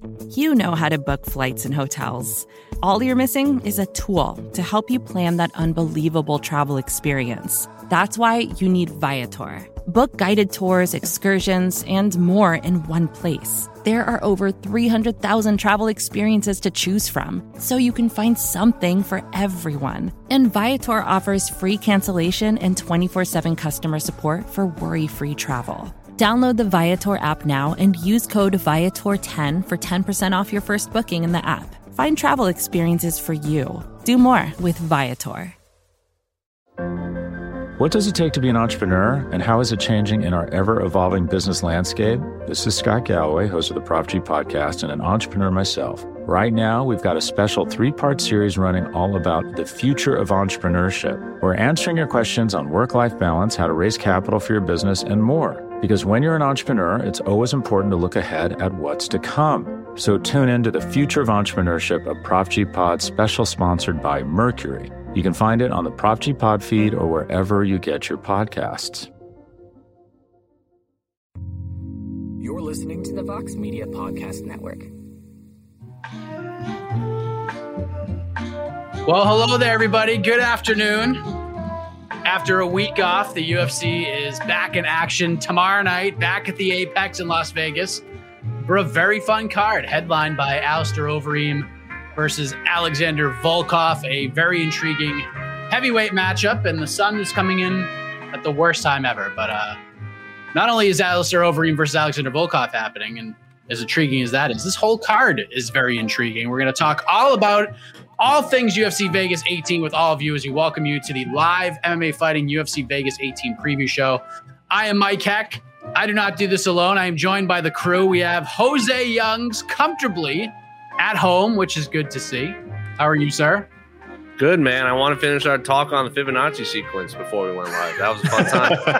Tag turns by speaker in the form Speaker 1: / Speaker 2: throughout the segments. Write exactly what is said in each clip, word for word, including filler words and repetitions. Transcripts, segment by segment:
Speaker 1: You know how to book flights and hotels. All you're missing is a tool to help you plan that unbelievable travel experience. That's why you need Viator. Book guided tours, excursions, and more in one place. There are over three hundred thousand travel experiences to choose from, so you can find something for everyone. And Viator offers free cancellation and twenty-four seven customer support for worry-free travel. Download the Viator app now and use code Viator ten for ten percent off your first booking in the app. Find travel experiences for you. Do more with Viator.
Speaker 2: What does it take to be an entrepreneur, and how is it changing in our ever-evolving business landscape? This is Scott Galloway, host of the Prop G Podcast and an entrepreneur myself. Right now, we've got a special three-part series running all about the future of entrepreneurship. We're answering your questions on work-life balance, how to raise capital for your business, and more. Because when you're an entrepreneur, it's always important to look ahead at what's to come. So tune in to the Future of Entrepreneurship, a Prop G Pod special sponsored by Mercury. You can find it on the Prop G Pod feed or wherever you get your podcasts.
Speaker 3: You're listening to the Vox Media Podcast Network.
Speaker 4: Well, hello there, everybody. Good afternoon. After a week off, the U F C is back in action tomorrow night, back at the Apex in Las Vegas for a very fun card, headlined by Alistair Overeem versus Alexander Volkov, a very intriguing heavyweight matchup, and the sun is coming in at the worst time ever. But uh, not only is Alistair Overeem versus Alexander Volkov happening, and as intriguing as that is, this whole card is very intriguing. We're going to talk all about all things U F C Vegas eighteen with all of you as we welcome you to the live M M A Fighting U F C Vegas eighteen preview show. I am Mike Heck. I do not do this alone. I am joined by the crew. We have Jose Youngs comfortably at home, which is good to see. How are you, sir?
Speaker 5: Good, man. I want to finish our talk on the Fibonacci sequence before we went live. That was a fun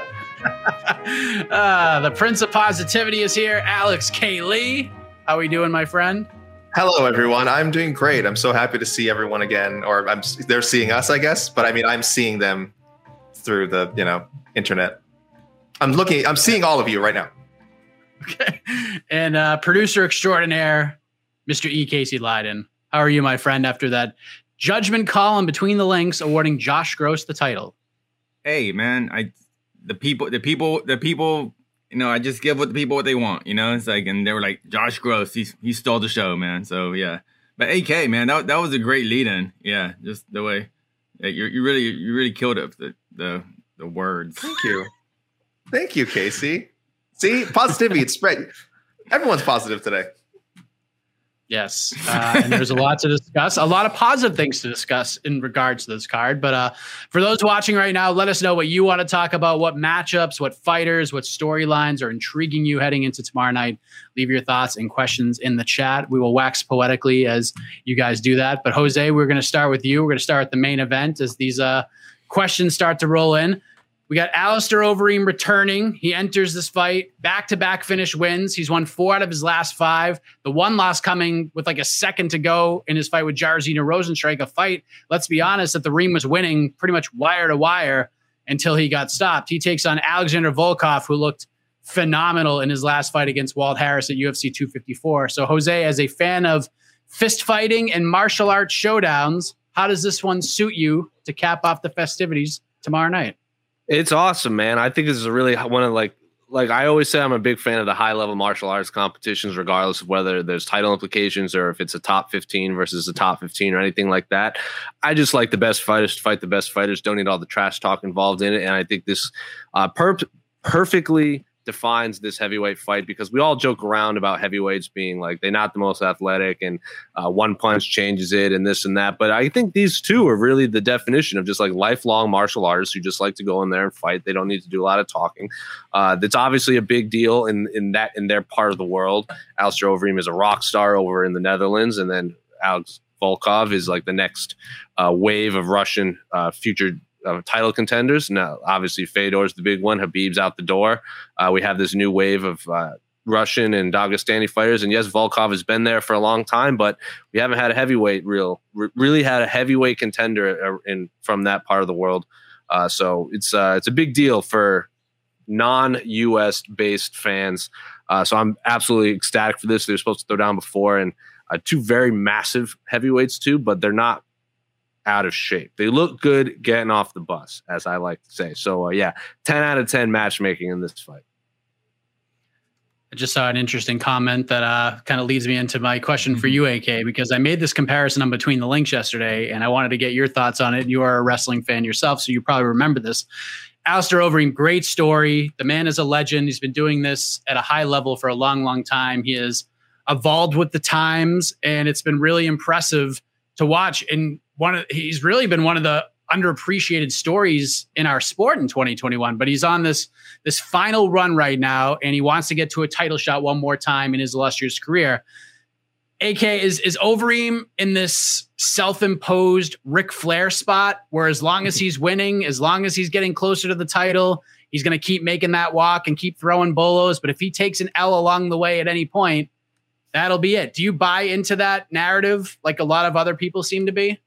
Speaker 5: time.
Speaker 4: uh, the Prince of Positivity is here, Alex K. Lee. How are we doing, my friend?
Speaker 6: Hello, everyone. I'm doing great. I'm so happy to see everyone again, or I'm, they're seeing us, I guess. But I mean, I'm seeing them through the, you know, internet. I'm looking, I'm seeing all of you right now.
Speaker 4: Okay. And uh, producer extraordinaire, Mister E. Casey Leiden. How are you, my friend, after that judgment call in Between the Links awarding Josh Gross the title?
Speaker 7: Hey, man, I the people, the people, the people, you know, I just give what the people what they want, you know? It's like, and they were like, Josh Gross, he, he stole the show, man. So, yeah. But A K, man, that that was a great lead-in. Yeah, just the way, yeah, you you really, you really killed it, the, the, the words.
Speaker 6: Thank you. Thank you, Casey. See, positivity, it's spread. Everyone's positive today.
Speaker 4: Yes, uh, and there's a lot to discuss, a lot of positive things to discuss in regards to this card. But uh, for those watching right now, let us know what you want to talk about, what matchups, what fighters, what storylines are intriguing you heading into tomorrow night. Leave your thoughts and questions in the chat. We will wax poetically as you guys do that. But Jose, we're going to start with you. We're going to start at the main event as these uh, questions start to roll in. We got Alistair Overeem returning. He enters this fight, back-to-back finish wins. He's won four out of his last five. The one loss coming with like a second to go in his fight with Jairzinho Rozenstruik, a fight, let's be honest, that the Reem was winning pretty much wire to wire until he got stopped. He takes on Alexander Volkov, who looked phenomenal in his last fight against Walt Harris at U F C two fifty-four. So, Jose, as a fan of fist fighting and martial arts showdowns, how does this one suit you to cap off the festivities tomorrow night?
Speaker 5: It's awesome, man. I think this is really one of like, like I always say, I'm a big fan of the high level martial arts competitions, regardless of whether there's title implications or if it's a top fifteen versus a top fifteen or anything like that. I just like the best fighters to fight the best fighters. Don't need all the trash talk involved in it. And I think this uh, per- perfectly defines this heavyweight fight, because we all joke around about heavyweights being like they're not the most athletic and uh, one punch changes it and this and that. But I think these two are really the definition of just like lifelong martial artists who just like to go in there and fight. They don't need to do a lot of talking. Uh, that's obviously a big deal in in that in their part of the world. Alistair Overeem is a rock star over in the Netherlands, and then Alex Volkov is like the next uh, wave of Russian uh, future Uh, title contenders. Now, obviously, Fedor's the big one. Habib's out the door. Uh, we have this new wave of uh, Russian and Dagestani fighters. And yes, Volkov has been there for a long time, but we haven't had a heavyweight real, re- really had a heavyweight contender in from that part of the world. Uh, so it's uh, it's a big deal for non-U S based fans Uh, so I'm absolutely ecstatic for this. They were supposed to throw down before, and uh, two very massive heavyweights too, but they're not out of shape. They look good getting off the bus, as I like to say. So uh, yeah, ten out of ten matchmaking in this fight.
Speaker 4: I just saw an interesting comment that uh, kind of leads me into my question for you, A K, because I made this comparison on Between the Links yesterday, and I wanted to get your thoughts on it. You are a wrestling fan yourself, so you probably remember this. Alistair Overeem, great story. The man is a legend. He's been doing this at a high level for a long, long time. He has evolved with the times, and it's been really impressive to watch. And one of, he's really been one of the underappreciated stories in our sport in twenty twenty-one, but he's on this this final run right now, and he wants to get to a title shot one more time in his illustrious career. A K, is is Overeem in this self-imposed Ric Flair spot where as long as he's winning, as long as he's getting closer to the title, he's going to keep making that walk and keep throwing bolos, but if he takes an L along the way at any point, that'll be it. Do you buy into that narrative like a lot of other people seem to be?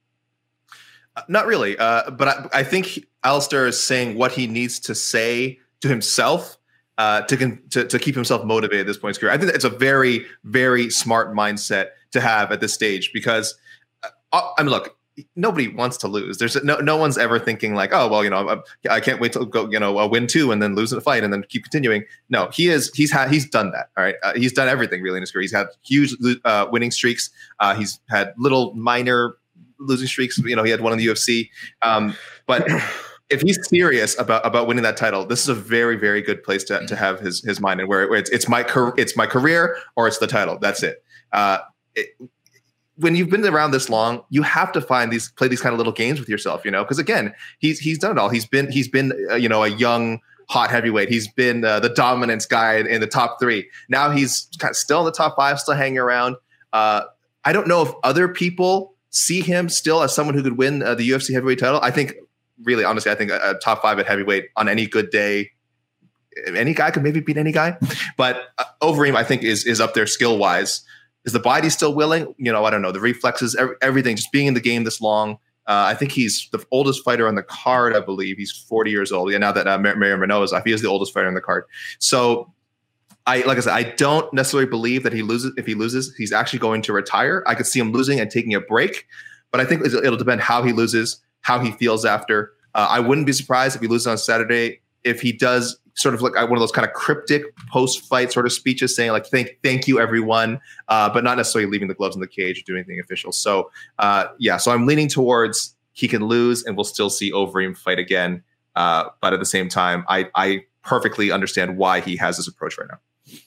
Speaker 6: Not really, uh, but I, I think Alistair is saying what he needs to say to himself uh, to, con- to to keep himself motivated at this point in his career. I think it's a very, very smart mindset to have at this stage because, uh, I mean, look, nobody wants to lose. There's no no one's ever thinking like, oh, well, you know, I, I can't wait to go, you know, uh, win two and then lose in a fight and then keep continuing. No, he is he's had he's done that. All right, uh, he's done everything really in his career. He's had huge uh, winning streaks. Uh, he's had little minor losing streaks. You know, he had one in the U F C. Um, but if he's serious about, about winning that title, this is a very, very good place to, to have his his mind, and where, where it's it's my car- it's my career or it's the title. That's it. Uh, it. When you've been around this long, you have to find these play these kind of little games with yourself, you know, because again, he's he's done it all. He's been he's been uh, you know, a young hot heavyweight. He's been uh, the dominance guy in, in the top three. Now he's kind of still in the top five, still hanging around. Uh, I don't know if other people see him still as someone who could win uh, the U F C heavyweight title. I think, really, honestly, I think a, a top five at heavyweight on any good day, any guy could maybe beat any guy. But uh, Overeem, I think, is is up there skill wise. Is the body still willing? You know, I don't know. The reflexes, every, everything, just being in the game this long. Uh, I think he's the oldest fighter on the card, I believe. He's forty years old. Yeah, now that uh, Mario Manoa is off, he is the oldest fighter on the card. So, I like I said, I don't necessarily believe that he loses. If he loses, he's actually going to retire. I could see him losing and taking a break. But I think it'll depend how he loses, how he feels after. Uh, I wouldn't be surprised if he loses on Saturday. If he does sort of like one of those kind of cryptic post-fight sort of speeches saying like, thank thank you, everyone, uh, but not necessarily leaving the gloves in the cage or doing anything official. So, uh, yeah, so I'm leaning towards he can lose and we'll still see Overeem fight again. Uh, but at the same time, I, I perfectly understand why he has this approach right now.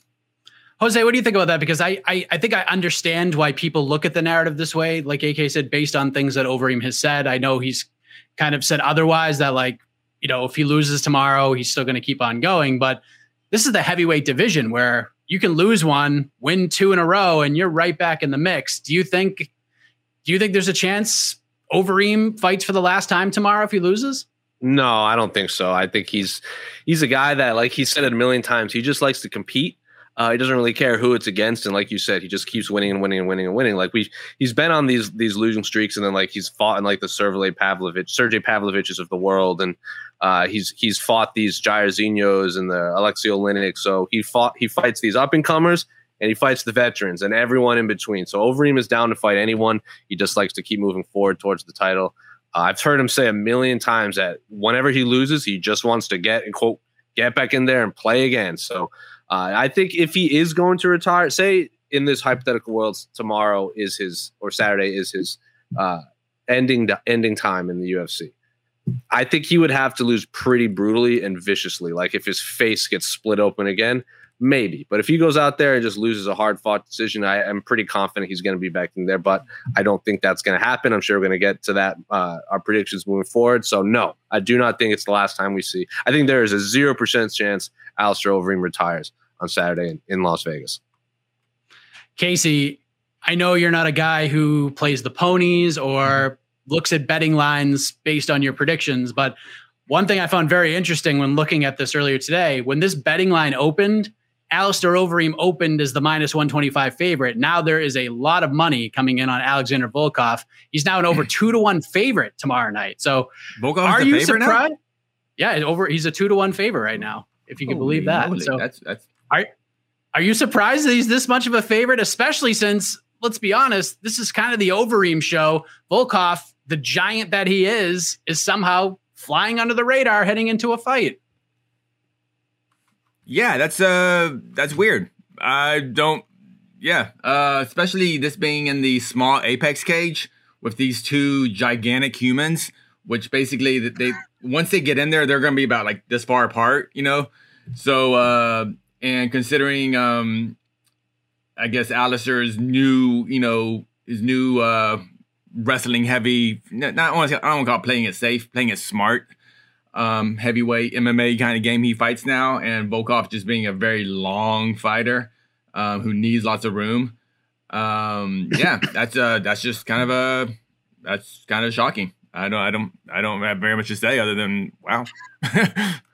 Speaker 4: Jose, what do you think about that? Because I, I I think I understand why people look at the narrative this way. Like A K said, based on things that Overeem has said. I know he's kind of said otherwise, that like, you know, if he loses tomorrow, he's still going to keep on going. But this is the heavyweight division where you can lose one, win two in a row, and you're right back in the mix. Do you think, do you think there's a chance Overeem fights for the last time tomorrow if he loses?
Speaker 5: No, I don't think so. I think he's, he's a guy that, like he said it a million times, he just likes to compete. Uh, he doesn't really care who it's against, and like you said, he just keeps winning and winning and winning and winning. Like we, he's been on these these losing streaks, and then like he's fought in like the Sergey Pavlovich, Sergey Pavloviches of the world, and uh, he's he's fought these Jairzinhos and the Alexei Oleinik. So he fought he fights these up and comers, and he fights the veterans and everyone in between. So Overeem is down to fight anyone. He just likes to keep moving forward towards the title. Uh, I've heard him say a million times that whenever he loses, he just wants to get and quote get back in there and play again. So. Uh, I think if he is going to retire, say in this hypothetical world, tomorrow is his or Saturday is his uh, ending ending time in the U F C. I think he would have to lose pretty brutally and viciously. Like if his face gets split open again, maybe. But if he goes out there and just loses a hard fought decision, I am pretty confident he's going to be back in there. But I don't think that's going to happen. I'm sure we're going to get to that, uh, our predictions moving forward. So no, I do not think it's the last time we see. I think there is a zero percent chance Alistair Overeem retires on Saturday in, in Las Vegas.
Speaker 4: Casey, I know you're not a guy who plays the ponies or looks at betting lines based on your predictions, but one thing I found very interesting when looking at this earlier today, when this betting line opened, Alistair Overeem opened as the minus one twenty-five favorite. Now there is a lot of money coming in on Alexander Volkov. He's now an over two to one favorite tomorrow night. So
Speaker 7: Volkov's
Speaker 4: are
Speaker 7: the
Speaker 4: you
Speaker 7: favorite
Speaker 4: surprised?
Speaker 7: Now?
Speaker 4: Yeah, over. He's a two to one favorite right now, if you can
Speaker 7: Holy
Speaker 4: believe that.
Speaker 7: moly.
Speaker 4: So
Speaker 7: that's that's
Speaker 4: are Are you surprised that he's this much of a favorite, especially since, let's be honest, this is kind of the Overeem show. Volkov, the giant that he is, is somehow flying under the radar heading into a fight.
Speaker 7: Yeah, that's uh, that's weird. I don't. Yeah, uh, especially this being in the small apex cage with these two gigantic humans, which basically they once they get in there, they're going to be about like this far apart, you know. So uh, and considering, um, I guess Alistair's new, you know, his new uh, wrestling heavy. Not I don't want to call it playing it safe, playing it smart. Um, heavyweight M M A kind of game he fights now, and Volkov just being a very long fighter. Um, who needs lots of room. Um, yeah, that's uh, that's just kind of a that's kind of shocking. I don't I don't I don't have very much to say other than wow.
Speaker 4: All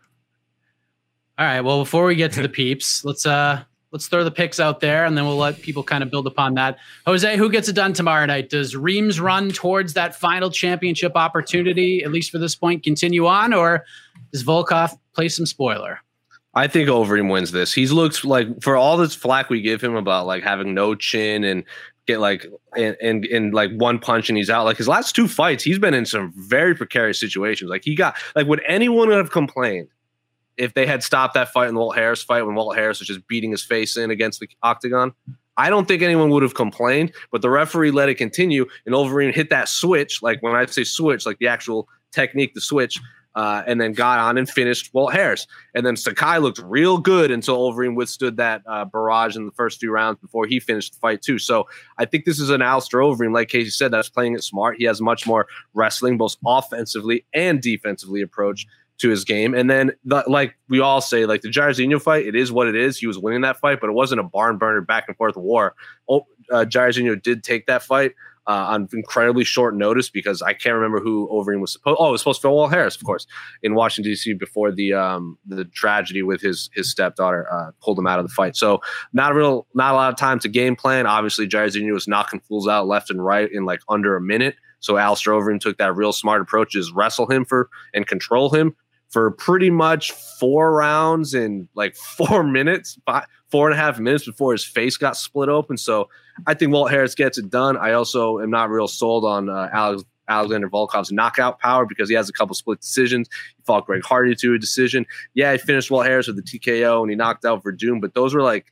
Speaker 4: right. Well, before we get to the peeps, let's uh let's throw the picks out there, and then we'll let people kind of build upon that. Jose, who gets it done tomorrow night? Does Reams run towards that final championship opportunity, at least for this point, continue on, or does Volkov play some spoiler?
Speaker 5: I think Overeem wins this. He's looked like, for all this flack we give him about like having no chin and get like and, and and like one punch and he's out. Like his last two fights, he's been in some very precarious situations. Like he got like, would anyone have complained if they had stopped that fight in the Walt Harris fight when Walt Harris was just beating his face in against the octagon? I don't think anyone would have complained, but the referee let it continue, and Overeem hit that switch. Like when I say switch, like the actual technique, the switch. Uh, and then got on and finished Walt Harris. And then Sakai looked real good until Overeem withstood that uh, barrage in the first few rounds before he finished the fight too. So I think this is an Alistair Overeem, like Casey said, that's playing it smart. He has much more wrestling, both offensively and defensively approach to his game. And then, the, like we all say, like the Jairzinho fight, it is what it is. He was winning that fight, but it wasn't a barn burner back and forth war. Oh, uh, Jairzinho did take that fight. Uh, on incredibly short notice because I can't remember who Overeem was supposed. Oh, it was supposed to be Walt Harris, of course, in Washington D C before the um, the tragedy with his his stepdaughter uh, pulled him out of the fight. So not a real, not a lot of time to game plan. Obviously, Jairzinho was knocking fools out left and right in like under a minute. So Alistair Overeem took that real smart approach: is wrestle him for and control him for pretty much four rounds in like four minutes, five, four and a half minutes before his face got split open. So I think Walt Harris gets it done. I also am not real sold on uh, Alex, Alexander Volkov's knockout power because he has a couple split decisions. He fought Greg Hardy to a decision. Yeah, he finished Walt Harris with the T K O and he knocked out Verdum, but those were like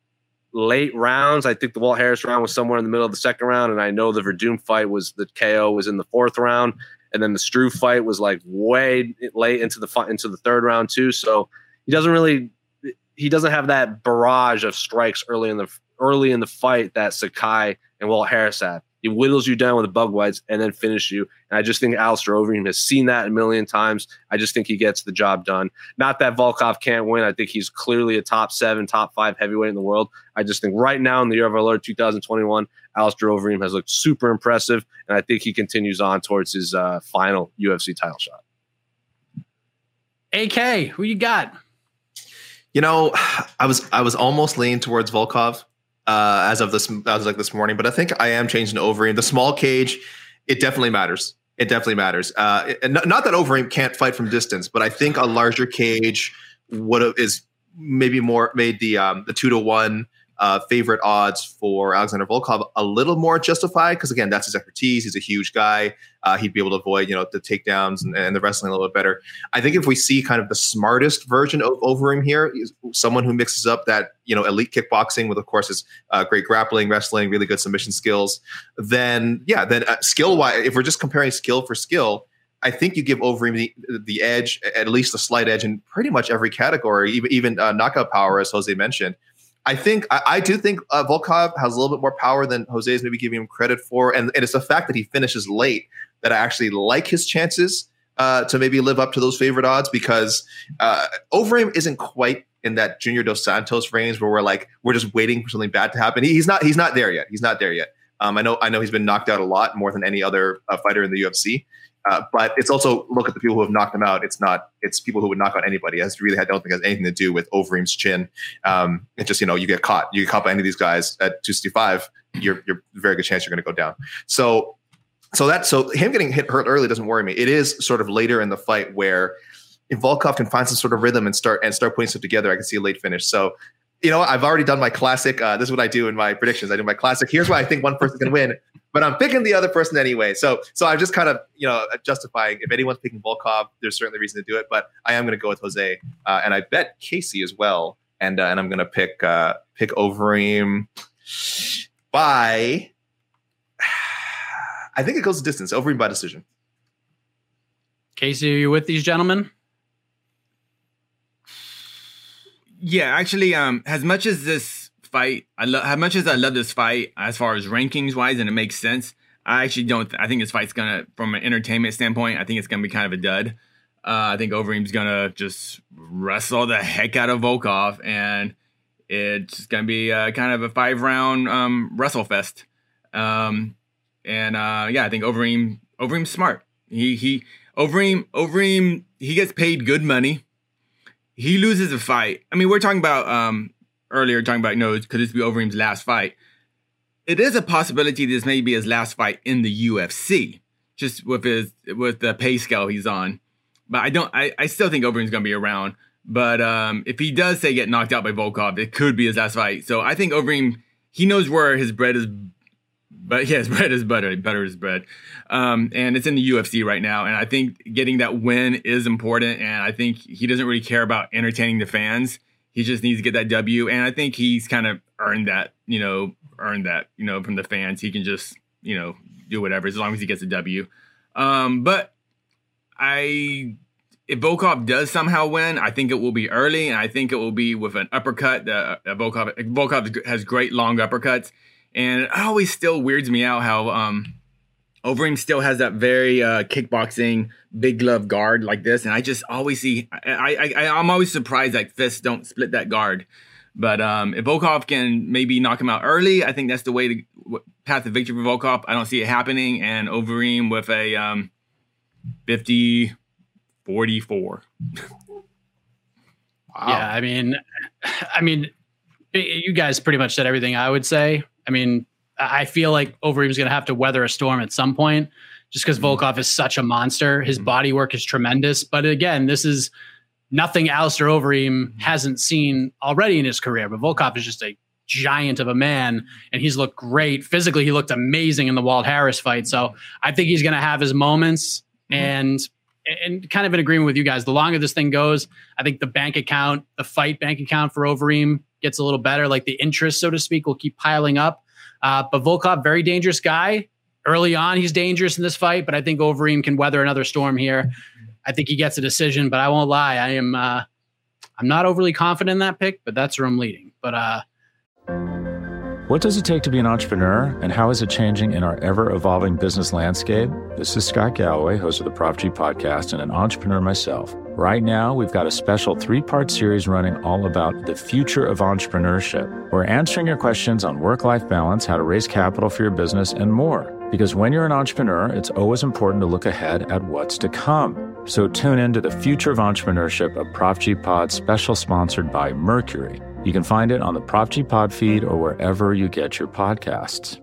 Speaker 5: late rounds. I think the Walt Harris round was somewhere in the middle of the second round, and I know the Verdum fight was the K O was in the fourth round. And then the Struve fight was like way late into the into the third round too. So he doesn't really, he doesn't have that barrage of strikes early in the early in the fight that Sakai and Walt Harris had. He whittles you down with the bug bites and then finish you. And I just think Alistair Overeem has seen that a million times. I just think he gets the job done. Not that Volkov can't win. I think he's clearly a top seven, top five heavyweight in the world. I just think right now in the year of our Lord two thousand twenty-one, Alistair Overeem has looked super impressive. And I think he continues on towards his uh, final U F C title shot.
Speaker 4: A K, who you got?
Speaker 6: You know, I was I was almost leaning towards Volkov. Uh, as of this, as like this morning, but I think I am changing to Overeem. The small cage, it definitely matters. It definitely matters. Uh, and not, not that Overeem can't fight from distance, but I think a larger cage would have is maybe more made the um, the two to one uh, favorite odds for Alexander Volkov a little more justified because again, that's his expertise. He's a huge guy. Uh, he'd be able to avoid you know the takedowns and, and the wrestling a little bit better. I think if we see kind of the smartest version of Overeem here, is someone who mixes up that you know elite kickboxing with, of course, his uh, great grappling, wrestling, really good submission skills. Then yeah, then uh, skill wise, if we're just comparing skill for skill, I think you give Overeem the, the edge, at least a slight edge in pretty much every category, even even uh, knockout power, as Jose mentioned. I think I, I do think uh, Volkov has a little bit more power than Jose is maybe giving him credit for, and, and it's the fact that he finishes late that I actually like his chances uh, to maybe live up to those favorite odds because uh, Overeem isn't quite in that Junior Dos Santos range where we're like we're just waiting for something bad to happen. He, he's not he's not there yet. He's not there yet. Um, I know I know he's been knocked out a lot more than any other uh, fighter in the U F C. Uh, but it's also look at the people who have knocked him out. It's not. It's people who would knock out anybody. It has really. I don't think it has anything to do with Overeem's chin. Um, it's just you know you get caught. You get caught by any of these guys at two sixty-five. You're you're very good chance you're going to go down. So so that so him getting hit hurt early doesn't worry me. It is sort of later in the fight where if Volkov can find some sort of rhythm and start and start putting stuff together, I can see a late finish. So you know, I've already done my classic. Uh, this is what I do in my predictions. I do my classic. Here's why I think one person can win, but I'm picking the other person anyway. So, so I'm just kind of, you know, justifying. If anyone's picking Volkov, there's certainly reason to do it. But I am going to go with Jose, uh, and I bet Casey as well. And uh, and I'm going to pick uh, pick Overeem by. I think it goes the distance. Overeem by decision.
Speaker 4: Casey, are you with these gentlemen?
Speaker 7: Yeah, actually, um, as much as this fight, I love, as much as I love this fight, as far as rankings wise, and it makes sense. I actually don't. Th- I think this fight's gonna, from an entertainment standpoint, I think it's gonna be kind of a dud. Uh, I think Overeem's gonna just wrestle the heck out of Volkov, and it's gonna be uh, kind of a five round um, wrestle fest. Um, and uh, yeah, I think Overeem, Overeem's smart. He he, Overeem, Overeem, he gets paid good money. He loses a fight. I mean, we're talking about um, earlier, talking about, you know, could this be Overeem's last fight? It is a possibility this may be his last fight in the U F C, just with his with the pay scale he's on. But I don't. I, I still think Overeem's going to be around. But um, if he does say get knocked out by Volkov, it could be his last fight. So I think Overeem, he knows where his bread is. But yeah, his bread is butter. Butter is bread. Um, and it's in the U F C right now. And I think getting that win is important. And I think he doesn't really care about entertaining the fans. He just needs to get that W. And I think he's kind of earned that, you know, earned that, you know, from the fans. He can just, you know, do whatever as long as he gets a W. Um, but I, if Volkov does somehow win, I think it will be early. And I think it will be with an uppercut. Uh, Volkov, Volkov has great long uppercuts. And it always still weirds me out how um, Overeem still has that very uh, kickboxing big glove guard like this. And I just always see, I, I, I'm always surprised that fists don't split that guard. But um, if Volkov can maybe knock him out early, I think that's the way to path to victory for Volkov. I don't see it happening. And Overeem with a um, fifty forty-four.
Speaker 4: Wow. Yeah, I mean, I mean, you guys pretty much said everything I would say. I mean, I feel like Overeem's going to have to weather a storm at some point just because Volkov is such a monster. His body work is tremendous. But again, this is nothing Alistair Overeem hasn't seen already in his career. But Volkov is just a giant of a man, and he's looked great. Physically, he looked amazing in the Walt Harris fight. So I think he's going to have his moments. And and kind of in agreement with you guys, the longer this thing goes, I think the bank account, the fight bank account for Overeem gets a little better. Like the interest, so to speak, will keep piling up. Uh, but Volkov, very dangerous guy. Early on, he's dangerous in this fight, but I think Overeem can weather another storm here. I think he gets a decision, but I won't lie. I am, uh, I'm not overly confident in that pick, but that's where I'm leading. But uh,
Speaker 2: what does it take to be an entrepreneur, and how is it changing in our ever-evolving business landscape? This is Scott Galloway, host of the Prop G podcast and an entrepreneur myself. Right now, we've got a special three-part series running all about the future of entrepreneurship. We're answering your questions on work-life balance, how to raise capital for your business, and more. Because when you're an entrepreneur, it's always important to look ahead at what's to come. So tune in to the Future of Entrepreneurship, a Prop G Pod special sponsored by Mercury. You can find it on the Prop G Pod feed or wherever you get your podcasts.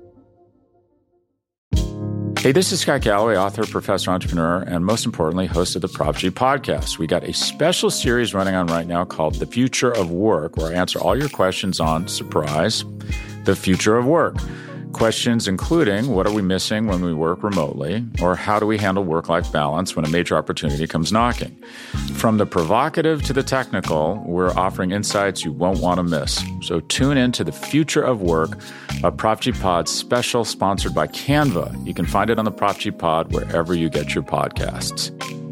Speaker 2: Hey, this is Scott Galloway, author, professor, entrepreneur, and most importantly, host of the Prop G podcast. We got a special series running on right now called The Future of Work, where I answer all your questions on, surprise, the future of work. Questions including, what are we missing when we work remotely? Or how do we handle work-life balance when a major opportunity comes knocking? From the provocative to the technical, we're offering insights you won't want to miss. So tune in to The Future of Work, a Prop G Pod special sponsored by Canva. You can find it on the Prop G Pod wherever you get your podcasts.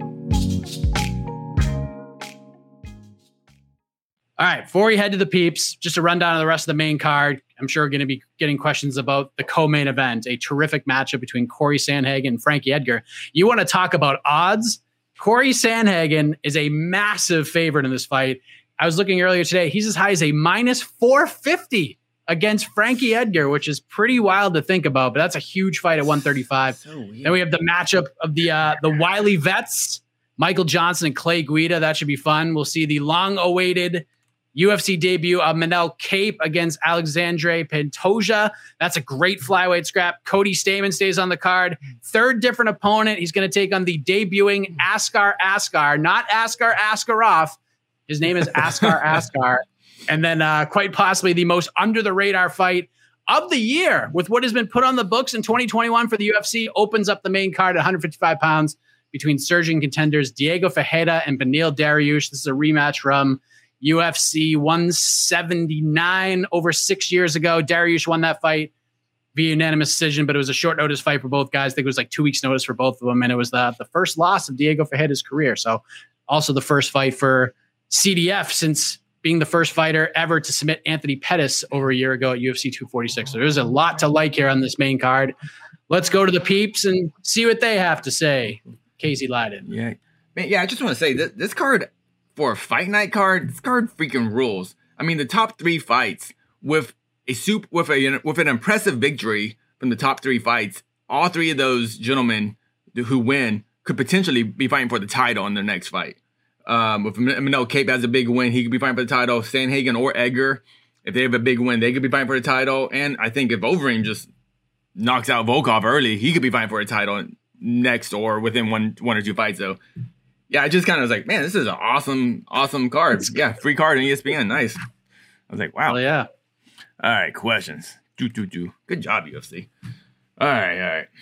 Speaker 4: all right, before we head to the peeps, just a rundown of the rest of the main card. I'm sure we're going to be getting questions about the co-main event, a terrific matchup between Corey Sandhagen and Frankie Edgar. You want to talk about odds? Corey Sandhagen is a massive favorite in this fight. I was looking earlier today. He's as high as a minus four fifty against Frankie Edgar, which is pretty wild to think about, but that's a huge fight at one thirty-five. So then we have the matchup of the uh, the wily vets, Michael Johnson and Clay Guida. That should be fun. We'll see the long-awaited U F C debut of Manel Kape against Alexandre Pantoja. That's a great flyweight scrap. Cody Stamann stays on the card. Third different opponent. He's going to take on the debuting Askar Askar, not Askar Askarov. His name is Askar Askar. And then uh, quite possibly the most under the radar fight of the year with what has been put on the books in twenty twenty-one for the U F C opens up the main card at one hundred fifty-five pounds between surging contenders Diego Ferreira and Beneil Dariush. This is a rematch from U F C one seventy-nine over six years ago. Dariush won that fight via unanimous decision, but it was a short notice fight for both guys. I think it was like two weeks notice for both of them. And it was the, the first loss of Diego Ferreira's career. So also the first fight for C D F since being the first fighter ever to submit Anthony Pettis over a year ago at U F C two forty-six. So there's a lot to like here on this main card. Let's go to the peeps and see what they have to say. Casey Leydon.
Speaker 7: Yeah. Man, yeah, I just want to say this, this card for a fight night card, this card freaking rules. I mean, the top three fights with a soup with a with an impressive victory from the top three fights, all three of those gentlemen who win could potentially be fighting for the title in their next fight. Um, if Manel Kape has a big win, he could be fighting for the title. Sandhagen or Edgar, if they have a big win, they could be fighting for the title. And I think if Overeem just knocks out Volkov early, he could be fighting for a title next or within one one or two fights. So, yeah, I just kind of was like, man, this is an awesome, awesome card. Yeah, free card on E S P N. Nice. I was like, wow.
Speaker 4: Oh, yeah.
Speaker 7: All right, questions. Do, do, do. Good job, U F C. All right, all right.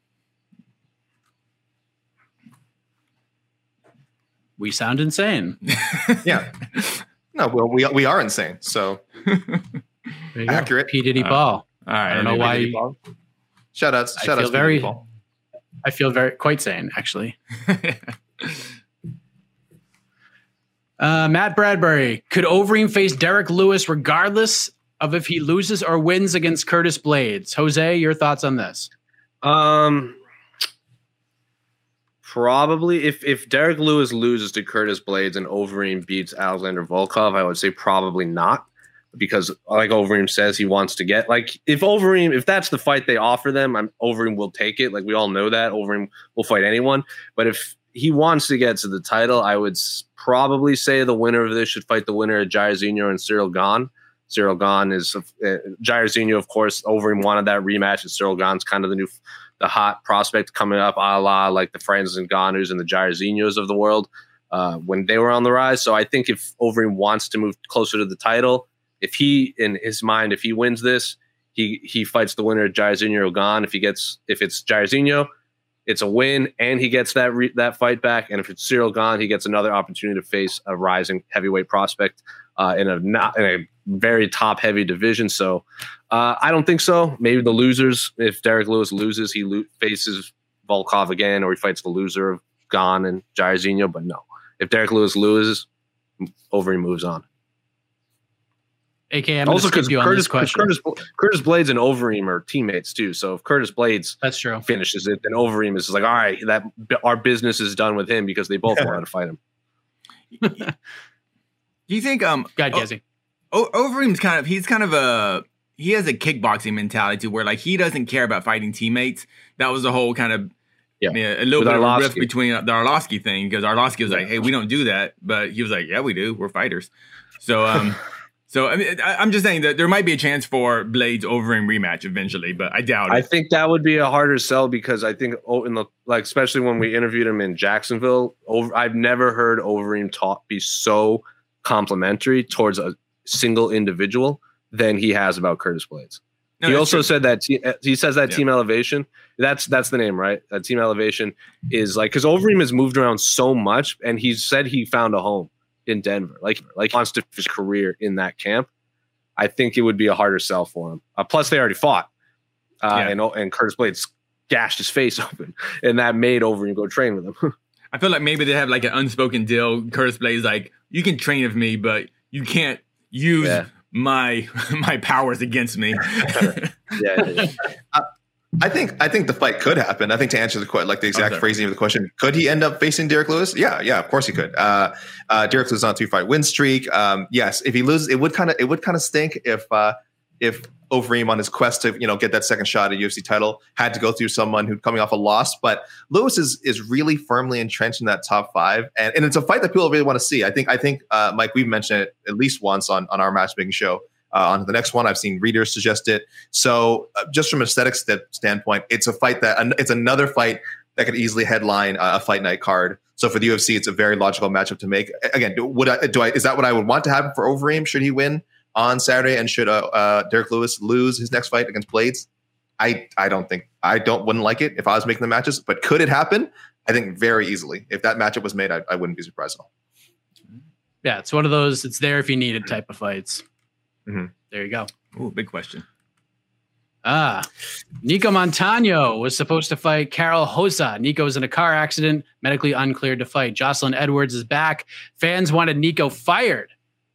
Speaker 4: We sound insane.
Speaker 6: Yeah. No, well, we we are insane. So accurate.
Speaker 4: P. Diddy
Speaker 7: Uh,
Speaker 4: Paul.
Speaker 7: All right.
Speaker 4: I don't know why. You,
Speaker 6: Shout outs.
Speaker 4: I
Speaker 6: Shout
Speaker 4: feel
Speaker 6: outs.
Speaker 4: very-
Speaker 6: Paul.
Speaker 4: I feel very quite sane, actually. Uh, Matt Bradbury. Could Overeem face Derek Lewis regardless of if he loses or wins against Curtis Blades? Jose, your thoughts on this?
Speaker 5: Um, probably if if Derek Lewis loses to Curtis Blades and Overeem beats Alexander Volkov, I would say probably not, because like Overeem says, he wants to get like if Overeem if that's the fight they offer them, I'm Overeem will take it. Like we all know that Overeem will fight anyone, but if he wants to get to the title, I would s- probably say the winner of this should fight the winner of Jairzinho and Cyril Gane. Cyril Gane is uh, Jairzinho, of course. Overeem wanted that rematch, and Cyril Gane's kind of the new, the hot prospect coming up, a la like the Francis Ngannous and the Jairzinhos of the world uh, when they were on the rise. So I think if Overeem wants to move closer to the title, if he in his mind, if he wins this, he he fights the winner of Jairzinho or Gane. If he gets if it's Jairzinho, it's a win, and he gets that re- that fight back. And if it's Cyril Gane, he gets another opportunity to face a rising heavyweight prospect uh, in a not in a very top heavy division. So uh, I don't think so. Maybe the losers, if Derek Lewis loses, he lo- faces Volkov again, or he fights the loser of Gane and Jairzinho. But no, if Derek Lewis loses, Overeem moves on.
Speaker 4: A K, I'm
Speaker 5: Also,
Speaker 4: going to
Speaker 5: because
Speaker 4: skip you on
Speaker 5: Curtis,
Speaker 4: this question.
Speaker 5: Curtis, Curtis Blades and Overeem are teammates too. So if Curtis Blades
Speaker 4: That's true.
Speaker 5: finishes it, then Overeem is like, all right, that our business is done with him because they both wanted to fight him.
Speaker 7: Do you think um
Speaker 4: Go ahead,
Speaker 7: O-
Speaker 4: Casey.
Speaker 7: O- Overeem's kind of he's kind of a he has a kickboxing mentality where like he doesn't care about fighting teammates. That was the whole kind of
Speaker 5: Yeah.
Speaker 7: yeah, a little
Speaker 5: With
Speaker 7: bit of a
Speaker 5: Arlovsky.
Speaker 7: rift between the Arlovsky thing, because Arlovsky was like, "Hey, we don't do that," but he was like, "Yeah, we do. We're fighters." So um. So I mean, I, I'm just saying that there might be a chance for Blades Overeem rematch eventually, but I doubt
Speaker 5: I
Speaker 7: it.
Speaker 5: think that would be a harder sell because I think oh, in the like especially when we interviewed him in Jacksonville, over I've never heard Overeem talk be so complimentary towards a single individual than he has about Curtis Blades.
Speaker 7: No,
Speaker 5: he
Speaker 7: that's
Speaker 5: also
Speaker 7: true.
Speaker 5: said that te- he says that
Speaker 7: Yeah.
Speaker 5: Team Elevation. That's that's the name, right? That Team Elevation is like because Overeem has moved around so much, and he said he found a home in Denver, like like wants to his career in that camp. I think it would be a harder sell for him. Uh, plus, they already fought, uh,
Speaker 7: Yeah.
Speaker 5: and and Curtis Blades gashed his face open, and that made Overeem go train with him.
Speaker 7: I feel like maybe they have like an unspoken deal. Curtis Blades like, you can train with me, but you can't use
Speaker 5: Yeah.
Speaker 7: my my powers against me.
Speaker 5: yeah, yeah, yeah.
Speaker 6: I think I think the fight could happen. I think to answer the question, like the exact
Speaker 7: Okay.
Speaker 6: phrasing of the question, could he end up facing Derek Lewis? Yeah, yeah, of course he could. Uh, uh, Derek Lewis on a two fight win streak. Um, yes, if he loses, it would kind of it would kind of stink if uh, if Overeem on his quest to you know get that second shot at a U F C title had to go through someone who's coming off a loss. But Lewis is is really firmly entrenched in that top five, and, and it's a fight that people really want to see. I think I think uh, Mike, we've mentioned it at least once on on our matchmaking show. Uh, on the next one, I've seen readers suggest it. So, uh, just from an aesthetics st- standpoint, it's a fight that an- it's another fight that could easily headline uh, a fight night card. So for the U F C, it's a very logical matchup to make. Again, do, would I, do I, is that what I would want to happen for Overeem? Should he win on Saturday, and should uh, uh, Derek Lewis lose his next fight against Blades? I, I don't think I don't wouldn't like it if I was making the matches, but could it happen? I think very easily. If that matchup was made, I, I wouldn't be surprised at all.
Speaker 4: Yeah, it's one of those it's there if you need it type of fights.
Speaker 6: Mm-hmm.
Speaker 4: There you go.
Speaker 7: Ooh, big question.
Speaker 4: Ah, Nico Montano was supposed to fight Carol Hosa. Nico's in a car accident, medically uncleared to fight. Jocelyn Edwards is back. Fans wanted Nico fired.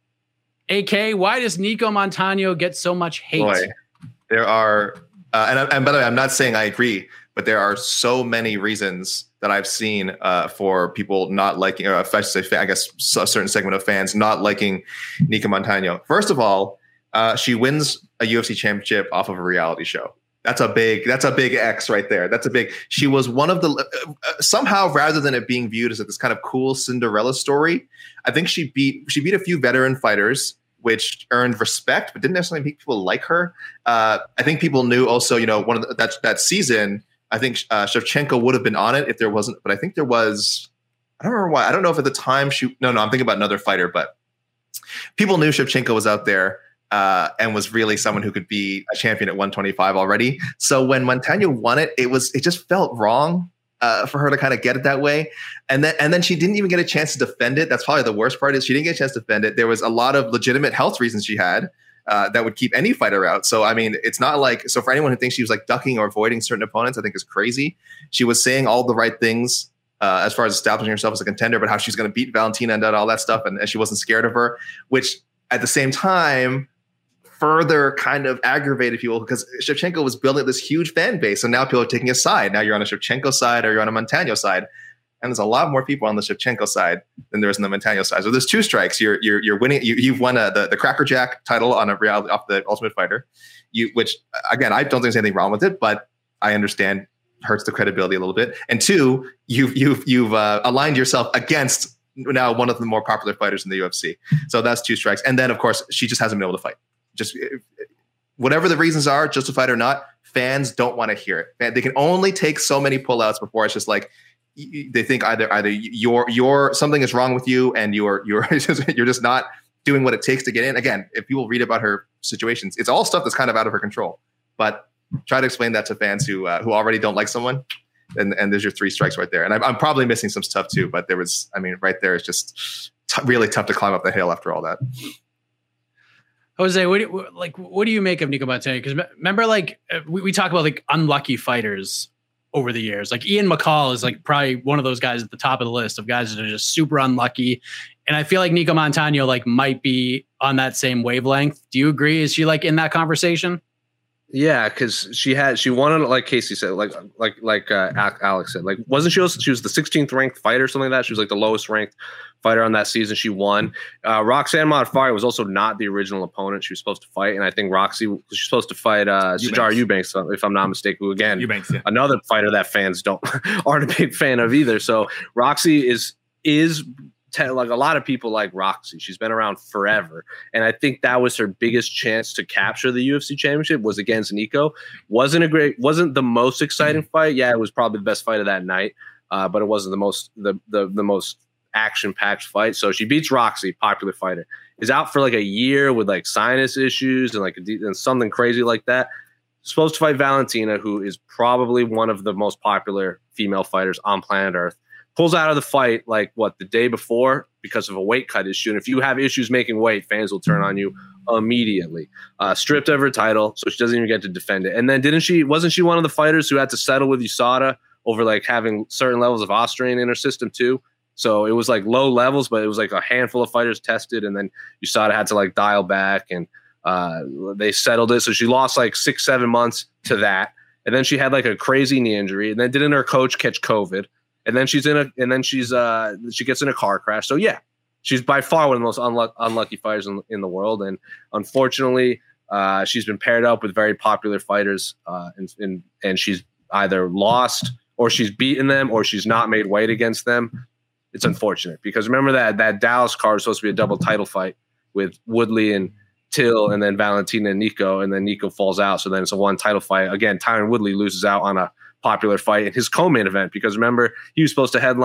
Speaker 4: A K, why does Nico Montano get so much hate?
Speaker 6: Boy, there are, uh, and, and by the way, I'm not saying I agree, but there are so many reasons that I've seen uh, for people not liking, or if I should say, I guess a certain segment of fans not liking Nico Montano. First of all, uh, she wins a U F C championship off of a reality show. That's a big, that's a big X right there. That's a big, she was one of the, uh, somehow rather than it being viewed as this kind of cool Cinderella story, I think she beat, she beat a few veteran fighters, which earned respect, but didn't necessarily make people like her. Uh, I think people knew also, you know, one of the, that, that season, I think uh, Shevchenko would have been on it if there wasn't, but I think there was, I don't remember why. I don't know if at the time she, no, no, I'm thinking about another fighter, but people knew Shevchenko was out there. Uh, and was really someone who could be a champion at one twenty-five already. So when Montano won it, it was it just felt wrong uh, for her to kind of get it that way. And then and then she didn't even get a chance to defend it. That's probably the worst part is she didn't get a chance to defend it. There was a lot of legitimate health reasons she had uh, that would keep any fighter out. So I mean, it's not like so for anyone who thinks she was like ducking or avoiding certain opponents, I think is crazy. She was saying all the right things uh, as far as establishing herself as a contender, but how she's going to beat Valentina and all that stuff, and, and she wasn't scared of her. Which at the same time, further kind of aggravated people because Shevchenko was building this huge fan base. So now people are taking a side. Now you're on a Shevchenko side or you're on a Montano side. And there's a lot more people on the Shevchenko side than there is on the Montano side. So there's two strikes. You're you're you're winning. You, you've won a, the the Cracker Jack title on a reality off the Ultimate Fighter. You which again I don't think there's anything wrong with it, but I understand hurts the credibility a little bit. And two, you've you've you've uh, aligned yourself against now one of the more popular fighters in the U F C. So that's two strikes. And then of course she just hasn't been able to fight. Just whatever the reasons are, justified or not, fans don't want to hear it. They can only take so many pullouts before it's just like they think either either you're you're something is wrong with you and you're you're just, you're just not doing what it takes to get in. Again, if people read about her situations, it's all stuff that's kind of out of her control. But try to explain that to fans who uh, who already don't like someone, and and there's your three strikes right there. And I'm, I'm probably missing some stuff too, but there was, I mean, right there is just t- really tough to climb up the hill after all that.
Speaker 4: Jose, what do you, like? What do you make of Nico Montano? Because remember, like we, we talk about like unlucky fighters over the years. Like Ian McCall is like probably one of those guys at the top of the list of guys that are just super unlucky. And I feel like Nico Montano like might be on that same wavelength. Do you agree? Is she like in that conversation?
Speaker 5: Yeah, because she had she won it, like Casey said, like like like uh, Alex said, like wasn't she also, she was the sixteenth ranked fighter, something like that. She was like the lowest ranked fighter on that season. She won. Uh, Roxanne Modafferi was also not the original opponent she was supposed to fight, and I think Roxy she's supposed to fight uh, Sijara Eubanks, if I'm not mistaken. Who again,
Speaker 7: Eubanks, yeah.
Speaker 5: Another fighter that fans don't aren't a big fan of either. So Roxy is is. Like a lot of people like Roxy. She's been around forever. And I think that was her biggest chance to capture the U F C championship was against Nico. Wasn't a great, wasn't the most exciting fight. Yeah, it was probably the best fight of that night. Uh, but it wasn't the most, the, the, the most action-packed fight. So she beats Roxy, popular fighter. Is out for like a year with like sinus issues and like a, and something crazy like that. Supposed to fight Valentina, who is probably one of the most popular female fighters on planet Earth. Pulls out of the fight like what the day before because of a weight cut issue. And if you have issues making weight, fans will turn on you immediately. Uh, stripped of her title, so she doesn't even get to defend it. And then didn't she? Wasn't she one of the fighters who had to settle with U S A D A over like having certain levels of Austrian in her system too? So it was like low levels, but it was like a handful of fighters tested, and then U S A D A had to like dial back, and uh, they settled it. So she lost like six, seven months to that, and then she had like a crazy knee injury, and then didn't her coach catch COVID? And then she's in a, and then she's, uh, she gets in a car crash. So yeah, she's by far one of the most unluck- unlucky fighters in, in the world. And unfortunately, uh, she's been paired up with very popular fighters, uh, and, and and she's either lost or she's beaten them or she's not made weight against them. It's unfortunate because remember that that Dallas card was supposed to be a double title fight with Woodley and Till, and then Valentina and Nico, and then Nico falls out. So then it's a one title fight again. Tyron Woodley loses out on a popular fight in his co-main event because remember he was supposed to headline